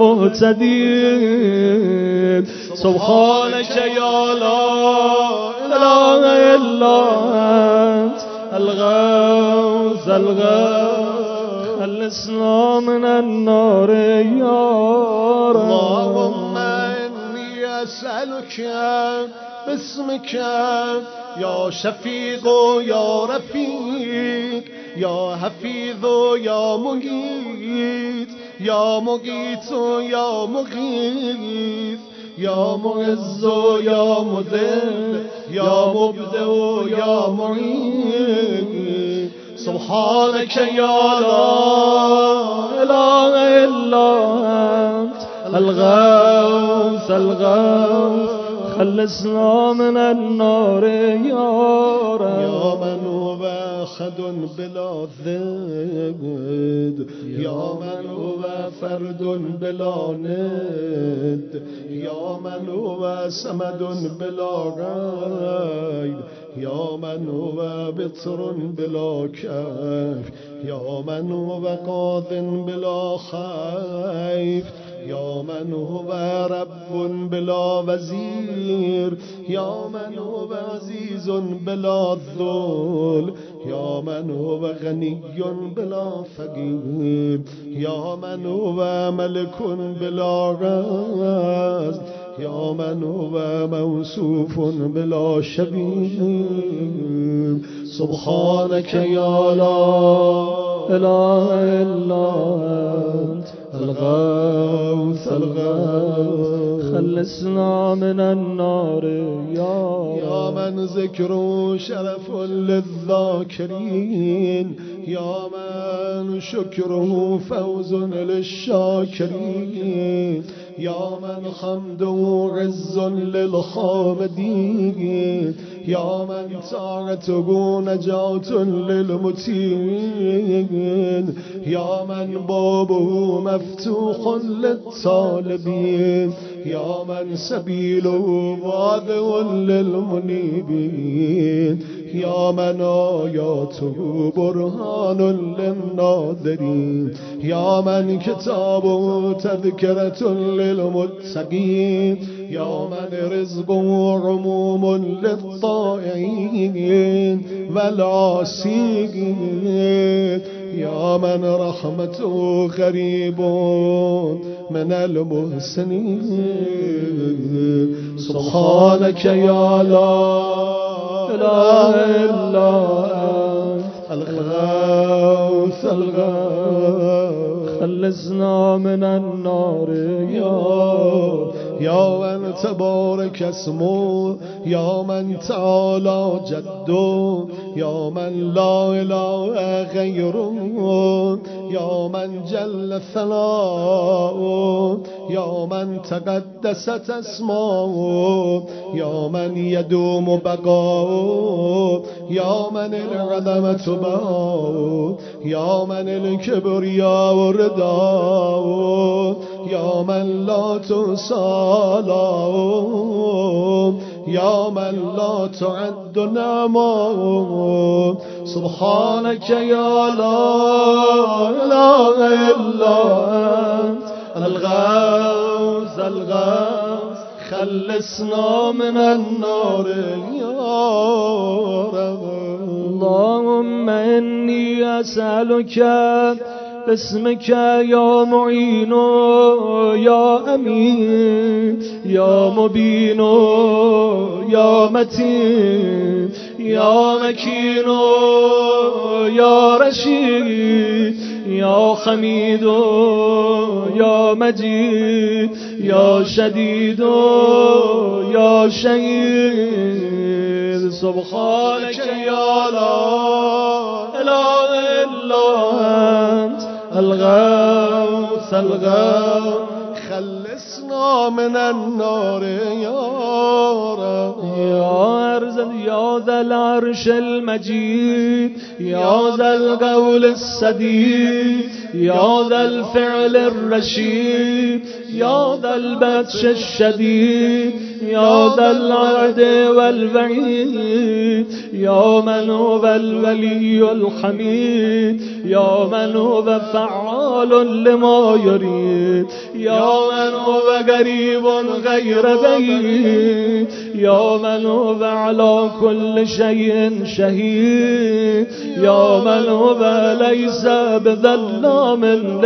بالمهتدين سبحانك يا لا إله إلا أنت الغوث الغوث خلصنا من النار يا رب
اللهم إني أسألك باسمك يا شفيق يا رفيق يا حفيظ يا مغيث يا مغيث يا مغيث يا معز يا مذل يا مبدع يا معين سبحانك يا لا إله إلا أنت الغوث الغوث خلصنا من النار يا رب
يا من هو أحد بلا ضد يا من هو فرد بلا ند يا من هو صمد بلا غير يا من هو بطر بلا كيف يا من هو قاض بلا خيف يا من هو رب بلا وزير يا من هو عزيز بلا ذل يا من هو غني بلا فقير يا من هو ملك بلا غاز يا من هو موصوف بلا شبيه سبحانك يا لا إله إلا أنت الغوث الغوث خلصنا من النار يا
يا من ذكره شرف للذاكرين يا من شكره فوز للشاكرين يا من حمده عز للحامدين يا من طاعته نجاة للمتين يا من بابه مفتوح للطالبين يا من سبيله واضح للمنيبين يا من آياته برهان للناظرين يا من كتابه تذكرة للمتقين يا من رزقه عموم للطائعين والعاصين يا من رحمته قريب من المحسنين سبحانك يا لا إله إلا أنت الغوث الغوث خلصنا من النار يا يا من تبارك اسمه يا من تعالى جده يا من لا إله غيره يا من جل ثناؤه يا من تقدست اسماؤه يا من يدوم بقاؤه يا من العظمة بهاؤه يا من الكبرياء رداؤه يا من لا تساله يا من لا تعد نعمه سبحانك يا لا إله إلا أنت الغوث الغوث خلصنا من النار يا رب
اللهم إني أسألك باسمك يا معين يا أمين يا مبين يا متين يا مكين يا رشيد يا حميد يا مجيد يا شديد يا شهيد سبحانك يا لا إله إلا أنت الغوث الغوث
خلصنا من النار يا رب
يا أرزل يا ذا العرش المجيد يا ذا القول السديد يا ذا الفعل الرشيد يا ذا البطش الشديد يا ذا العهد والوعيد يا من هو الولي الحميد يا من هو فعال لما يريد يا من هو قريب غير بعيد يا من هو على كل شيء شهيد يا من هو ليس بظلام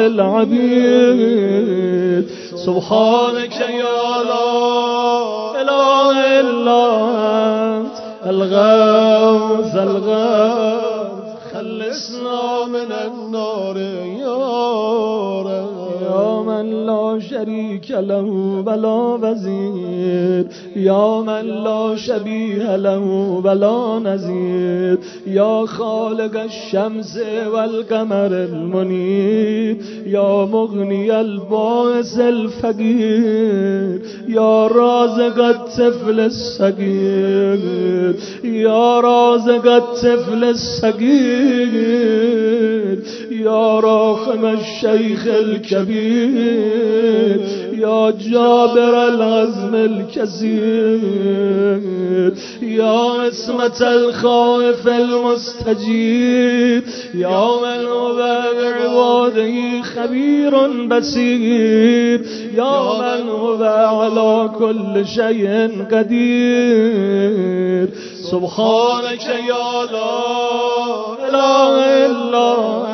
للعبيد سبحانك يا لا إله إلا أنت الغوث الغوث خلصنا من النار يا رب يا من لا شريك له ولا وزير يا من لا شبيه له ولا نظير يا خالق الشمس والقمر المنير يا مغني البائس الفقير يا رازق الطفل الصغير يا رازق الطفل الصغير يا راحم الشيخ الكبير يا جابر العزم الكثير يا عصمة الخائف المستجيب يا من هو بعباده خبير بصير يا من هو على كل شيء قدير سبحانك يا لا إله إلا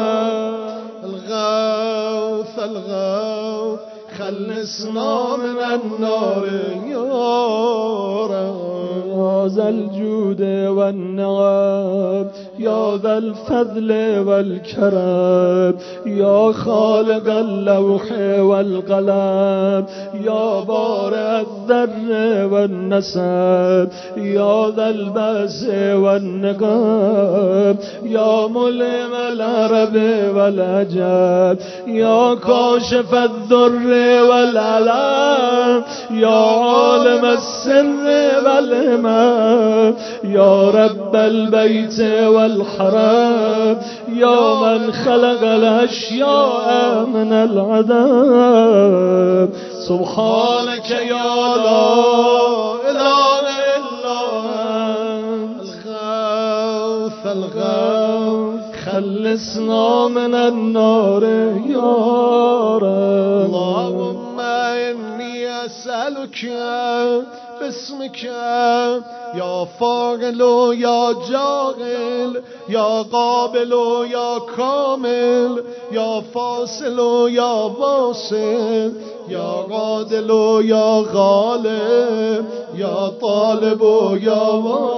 الغوث الغوث خلصنا من النار يا رب
يا ذا الجود والنعم يا ذا الفضل والكرم يا خالق اللوح والقلم يا بارئ الذر والنسب يا ذا البأس والنقم يا ملهم العرب والعجم يا كاشف الضر والألم يا عالم السر والهمم يا رب البيت والحرم يا من خلق الأشياء من العدم سبحانك يا لا إله إلا أنت الغوث الغوث خلصنا من النار يا رب
اللهم إني أسألك باسمك يا فاعل يا جاعل يا قابل يا كامل يا فاصل يا واصل يا عادل يا غالب يا طالب يا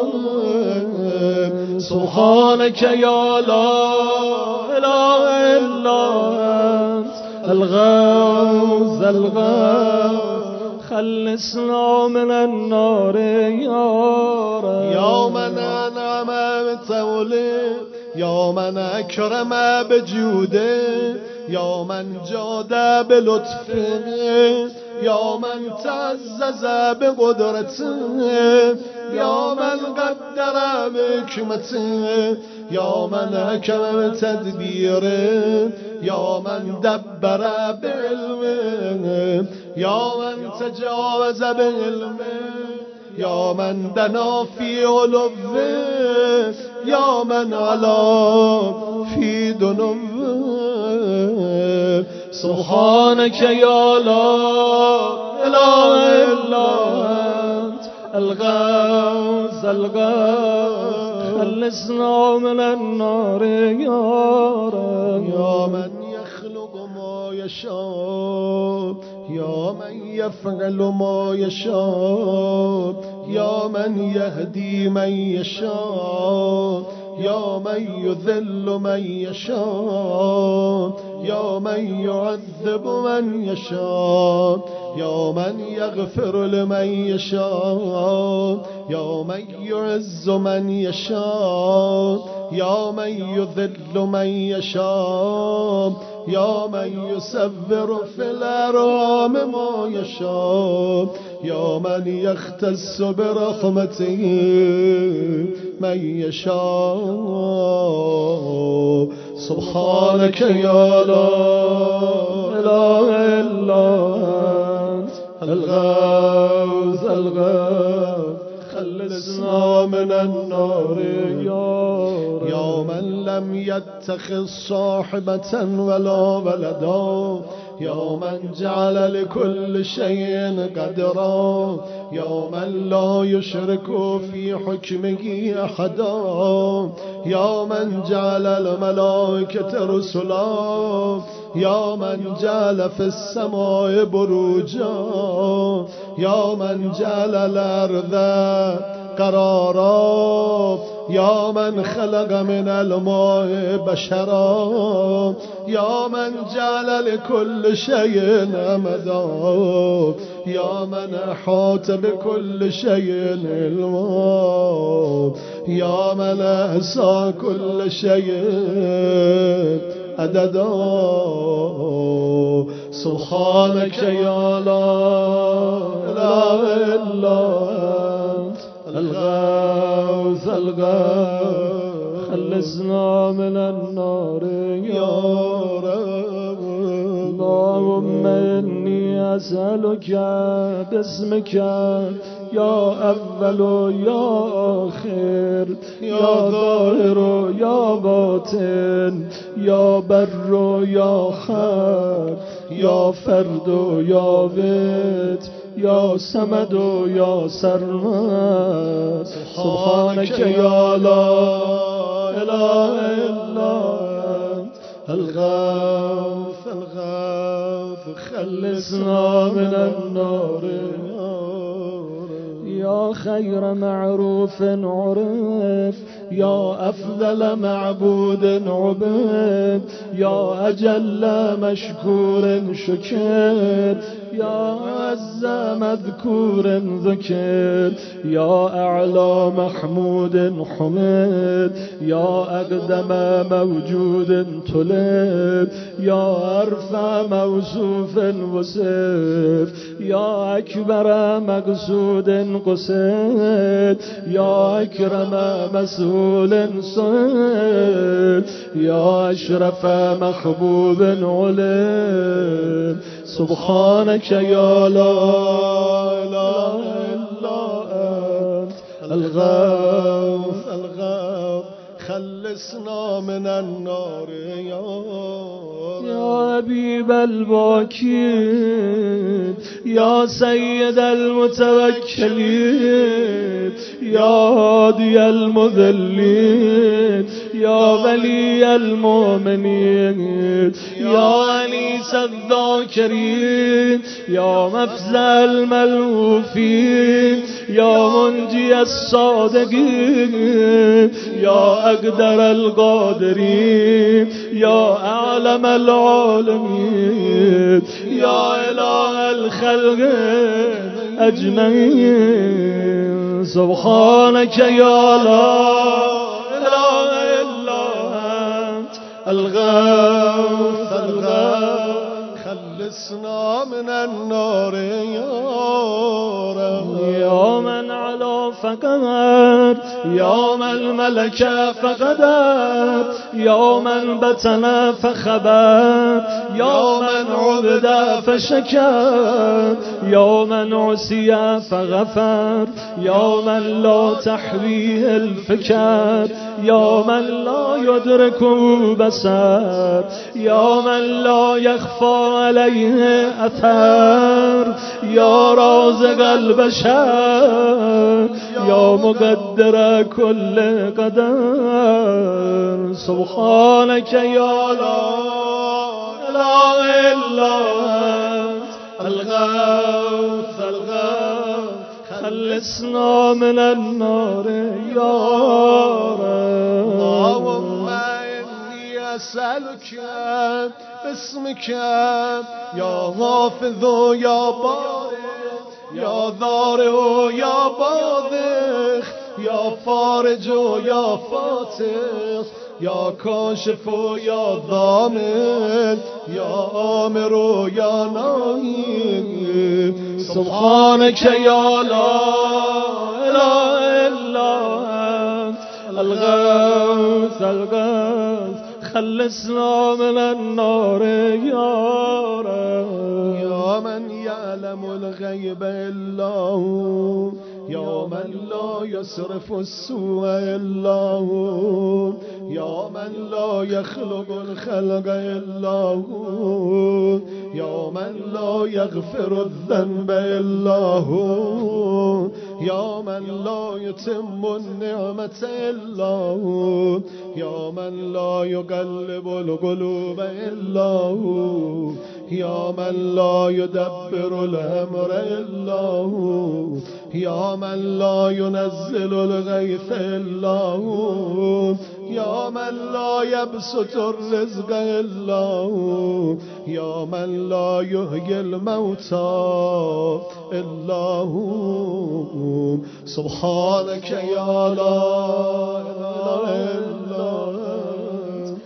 والب
سبحانك يا لا إله إلا أنت الغوث الغوث خلصنا من النار يا رب
يا من أنعم بتولي يا من أكرم بجوده يا من جاد بلطفه يا من تعزز بقدرته يا من قدر بحكمته يا من حكم بتدبيره يا من دبر بعلمه يا من تجاوز بعلمه يا من دنا في علوه يا من علا في دنوه
سبحانك يا لا إله إلا أنت الغوث الغوث خلصنا من النار يا رب
يا من يخلق ما يشاء يا من يفعل ما يشاء يا من يهدي من يشاء يا من يذل من يشاء يا من يعذب من يشاء يا من يغفر لمن يشاء يا من يعز من يشاء يا من يذل من يشاء يا من يسبر في الأرحام ما يشاء يا من يختص برحمته من يشاء سبحانك يا لا إله إلا أنت الغوث الغوث خلصنا من النار يا رب يا من لم يتخذ صاحبة ولا ولدا يا من جعل لكل شيء قدرا يا من لا يشرك في حكمه أحدا يا من جعل الملائكة رسلا يا من جعل في السماء بروجا يا من جعل الأرض قرارا يا من خلق من الماء بشرا يا من جعل لكل شيء أمدا يا من أحاط بكل شيء علما يا من أحصى كل شيء عددا سبحانك يا لا إله إلا أنت الغوث الغوث خلصنا من النار يا رب اللهم إني أسألك باسمك يا أول يا آخر يا ظاهر يا باطن يا بر يا حق يا فرد يا ود يا سمد يا سرمد سبحانك يا لا إله إلا أنت الغوث الغوث خلصنا من النار
يا خير معروف عرف يا أفضل معبود عبد يا أجل مشكور شكر يا أعز مذكور ذكر يا أعلى محمود حمد يا أقدم موجود طلب يا أرفع موصوف وصف يا أكبر مقصود قصد يا أكرم مسؤول صد يا أشرف محبوب علم سبحانك يا لا إله إلا أنت الغوث الغوث خلصنا من النار يا يا حبيب الباكين يا سيد المتوكلين يا هادي المذلين يا ولي المؤمنين يا أنيس الذاكرين يا مفزع الملهوفين يا منجي الصادقين يا أقدر القادرين يا أعلم العالمين يا إله الخلق أجمعين سبحانك يا لا إله إلا أنت الغوث الغوث خلصنا من النار يا رب يا من على فقدر يا من ملك فقدر يا من بطن فخبر يا من عبد فشكر يا من عصي فغفر يا من لا تحويه الفكر يا من لا يدرك بصر يا من لا يخفى عليه أثر يا رازق البشر يا مقدر كل قدر سبحانك يا لا إله إلا أنت الغوث الغوث خلصنا من النار يا رب اللهم إني أسألك باسمك يا حافظ يا بارئ يا ضارع يا باذخ يا فارج يا فاتح يا كاشف يا ضامن يا آمر يا ناهي سبحانك يا لا إله إلا أنت الغوث الغوث خلصنا من النار يا رب يا من يعلم الغيب إلا هو يا من لا يصرف السوء إلا هو يا من لا يخلق الخلق إلا هو يا من لا يغفر الذنب إلا هو يا من لا يتم النعمة إلا هو يا من لا يقلب القلوب إلا هو يا من لا يدبر الأمر إلا هو يا من لا ينزل الغيث إلا هو يا من لا يبسط الرزق إلا هو يا من لا يحيي الموتى إلا هو سبحانك يا لا إله إلا أنت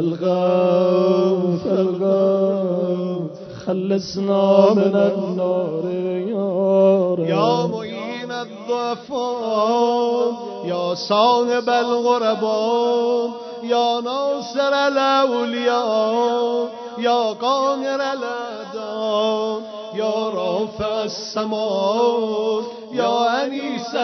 الغوث الغوث خلصنا من النار يا رب يا معين الضعفاء يا صاحب الغرباء يا ناصر الأولياء يا قاهر الأعداء يا رافع السماء يا أنيس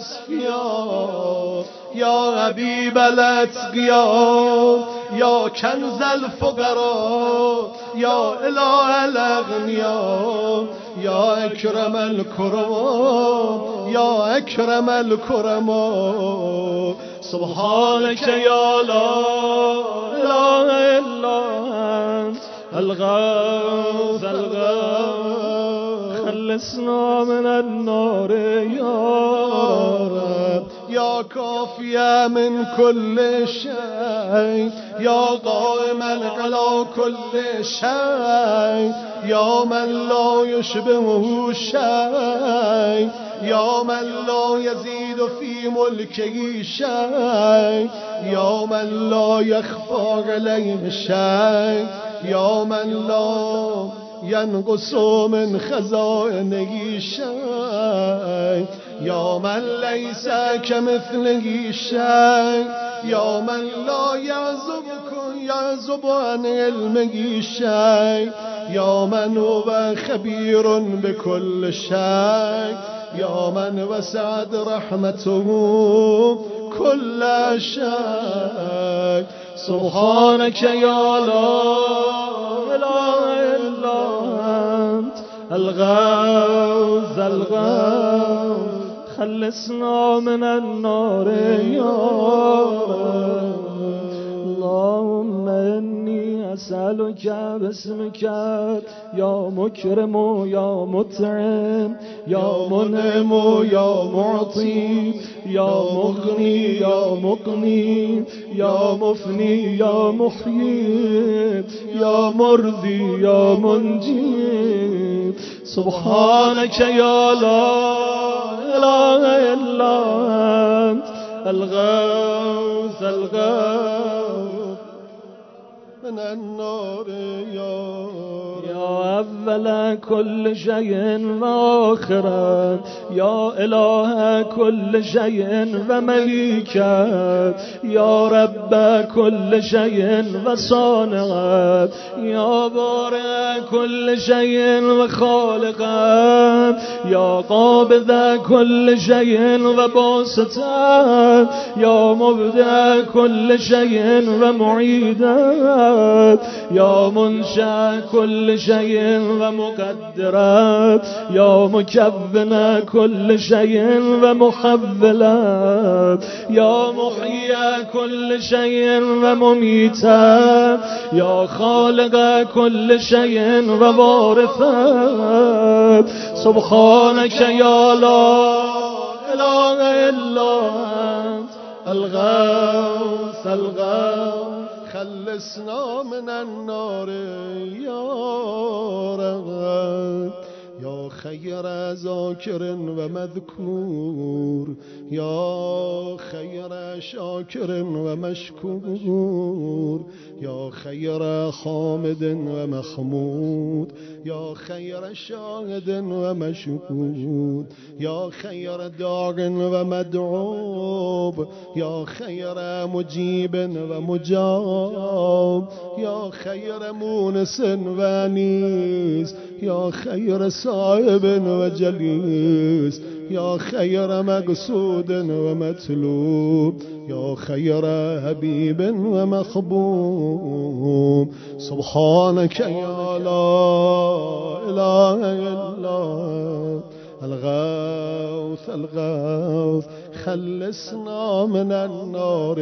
الأصفياء يا حبيب الأتقياء يا كنز الفقراء يا إله الأغنياء يا أكرم الكرماء يا أكرم الكرماء سبحانك يا لا إله إلا أنت الغوث الغوث خلصنا من النار يا رب
يا كافيا من كل شيء يا قائما على كل شيء يا من لا يشبهه شيء يا من لا يزيد في ملكه شيء يا من لا يخفى عليه شيء يا من لا ينقص من خزائنه شيء يا من ليس كمثله شيء يا من لا يعزب يعزب عن علمه شيء يا من هو خبير بكل شيء يا من وسعت رحمته كل شيء
سبحانك يا لا إله إلا أنت الغوث الغوث خلصنا من النار يا رب اللهم إني أسألك باسمك يا مكرم يا مطعم يا منعم يا معطي يا مغني يا مقني يا مفني يا محيي يا مرضي يا منجي سبحانك يا لا إله إلا أنت الغوث الغوث
من النار يا
يا أول كل شيء وآخرا يا إله كل شيء ومليكا يا رب كل شيء وصانعا يا بارئ كل شيء وخالقا يا قابض كل شيء وباسطا يا مبدع كل شيء ومعيدا يا منشأ كل شيء ومقدرا يا مكون كل شيء ومحولا يا محيي كل شيء ومميتا يا خالق كل شيء ووارثا سبحانك يا لا إله إلا أنت الغوث الغوث
خلصنا من النار يا رب يا خير ذاكر ومذكور يا خير شاكر ومشكور يا خير حامد ومحمود يا خير شاهد ومشهود يا خير داع ومدعوب يا خير مجيب ومجاب يا خير مونس وانيس يا خير صائب وجليس يا خير مقصود ومطلوب يا خير حبيب ومحبوب سبحانك يا لا إله إلا الغوث الغوث خلصنا من النار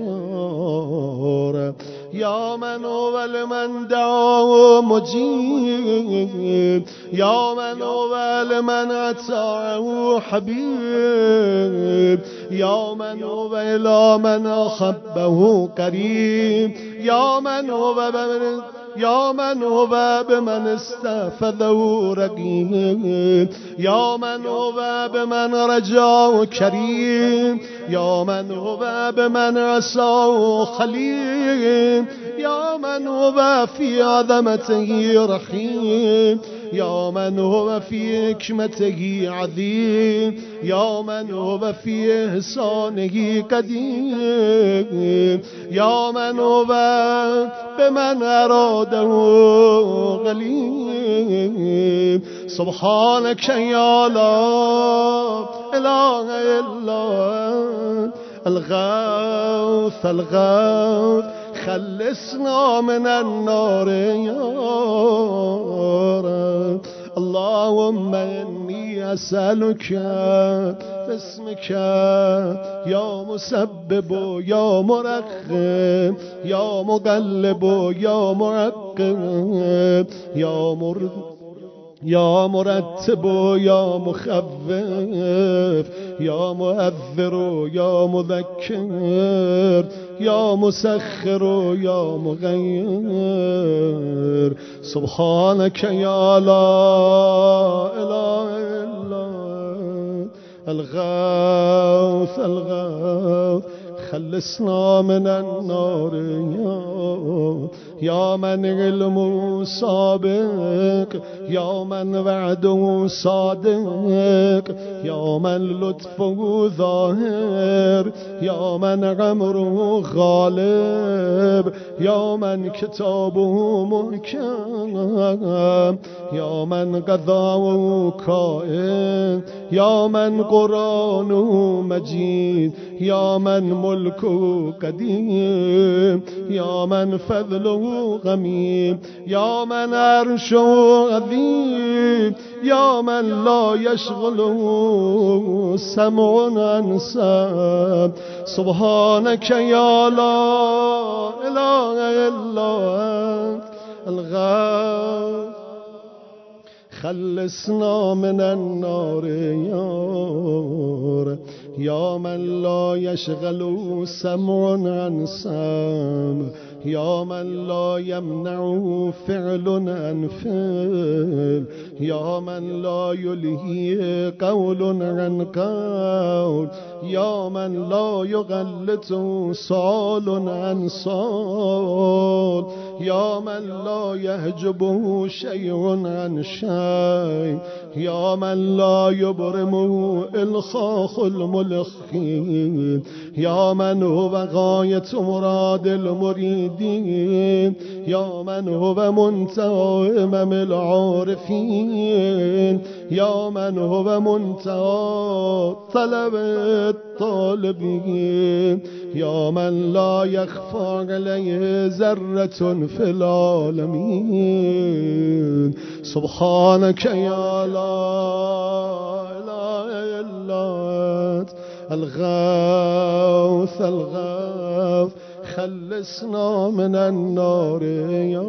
يا رب يا من هو لمن دعاه مجيب يا من هو لمن أطاعه حبيب يا من هو إلى من أحبه قريب يا من هو بمن يا من هو بمن استفذه رقيب يا من هو بمن رجاه كريم يا من هو بمن عصاه خليل يا من هو في عظمته رحيم يا من هو في حكمته عظيم يا من هو في إحسانه قديم يا من هو بمن أراده غليم سبحانك يا لا إله إلا الغوث الغوث خلصنا من النار يا رب اللهم إني أسألك باسمك يا مسبب يا مرقب يا مقلب يا معقب يا مرد يا مرتب يا مخوف يا مؤذر يا مذكر يا مسخر يا مغير سبحانك يا لا إله إلا الغوث الغوث خلصنا من النار يا يا من علمه سابق يا من وعده صادق يا من لطفه ظاهر يا من عمره غالب يا من كتابه محكم يا من قضاءه كائن يا من قرآنه مجيد يا من ملكه قديم يا من فضله غميم يا من عرشه عظيم يا من لا يشغله سمع أنساب سبحانك يا لا إله إلا أنت الغوث خلصنا من النار يا يا من لا يشغل سمع عن سمع يا من لا يمنع فعل عن فعل يا من لا يلهي قول عن قول يا من لا يغلط سؤال عن سؤال يا من لا يحجبه شيء عن شيء يا من لا يبرمه الخاخ الملخين يا من هو غاية مراد المريدين يا من هو منتهى أمم العارفين يا من هو منتهى طلب الطالبين يا من لا يخفى عليه ذرة في العالمين سبحانك يا لا إله إلا أنت الغوث الغوث خلصنا من النار يا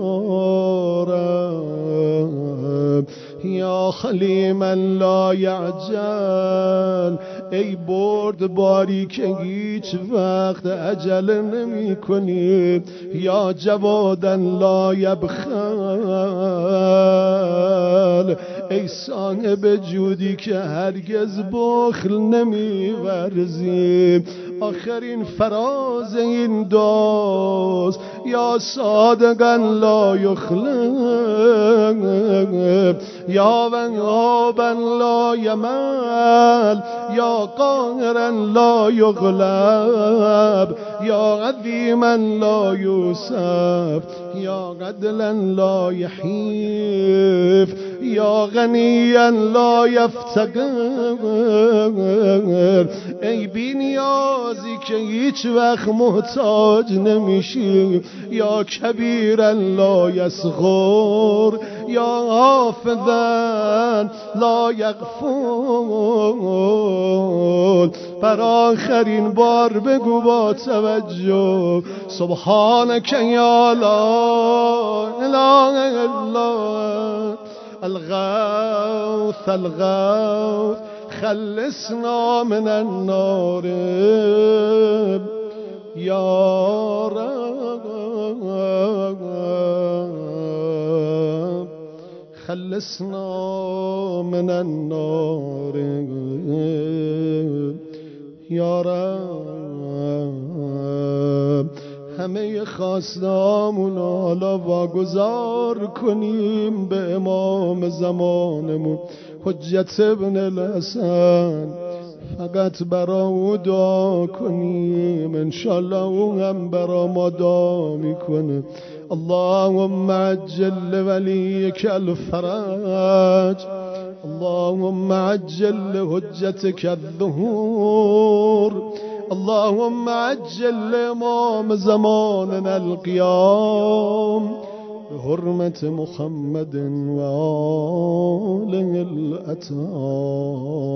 رب يا خلیما لا یعجل ای برد باری که هیچ وقت عجل نمی کنی یا جوادا لا یبخل ای صاحب جودی که هرگز بخل نمی ورزی آخرین فراز این داست یا صادقا لا یخلق یا وهابا لا یمل یا قاهرا لا یغلب یا عظیما لا یوسف یا عدلا لا یحیف یا غنیا لا یفتقر ای بی نیازی که هیچ وقت محتاج نمیشی یا کبیرا لا یصغر یا حافظا لا یغفل بر آخرین بار بگو با توجه سبحانك یا لا اله الا الغوث الغوث خلصنا من النار یا رب خلصنا من النار یا رب همه خواستامون حالا واگذار کنیم به امام زمانمون حجت ابن الحسن فقط برا او دعا کنیم انشالله او هم برا ما دعا میکنه اللهم عجل لوليك الفرج اللهم عجل لحجتك الظهور اللهم عجل لإمام زماننا القيام بحرمة محمد وآله الأطهار.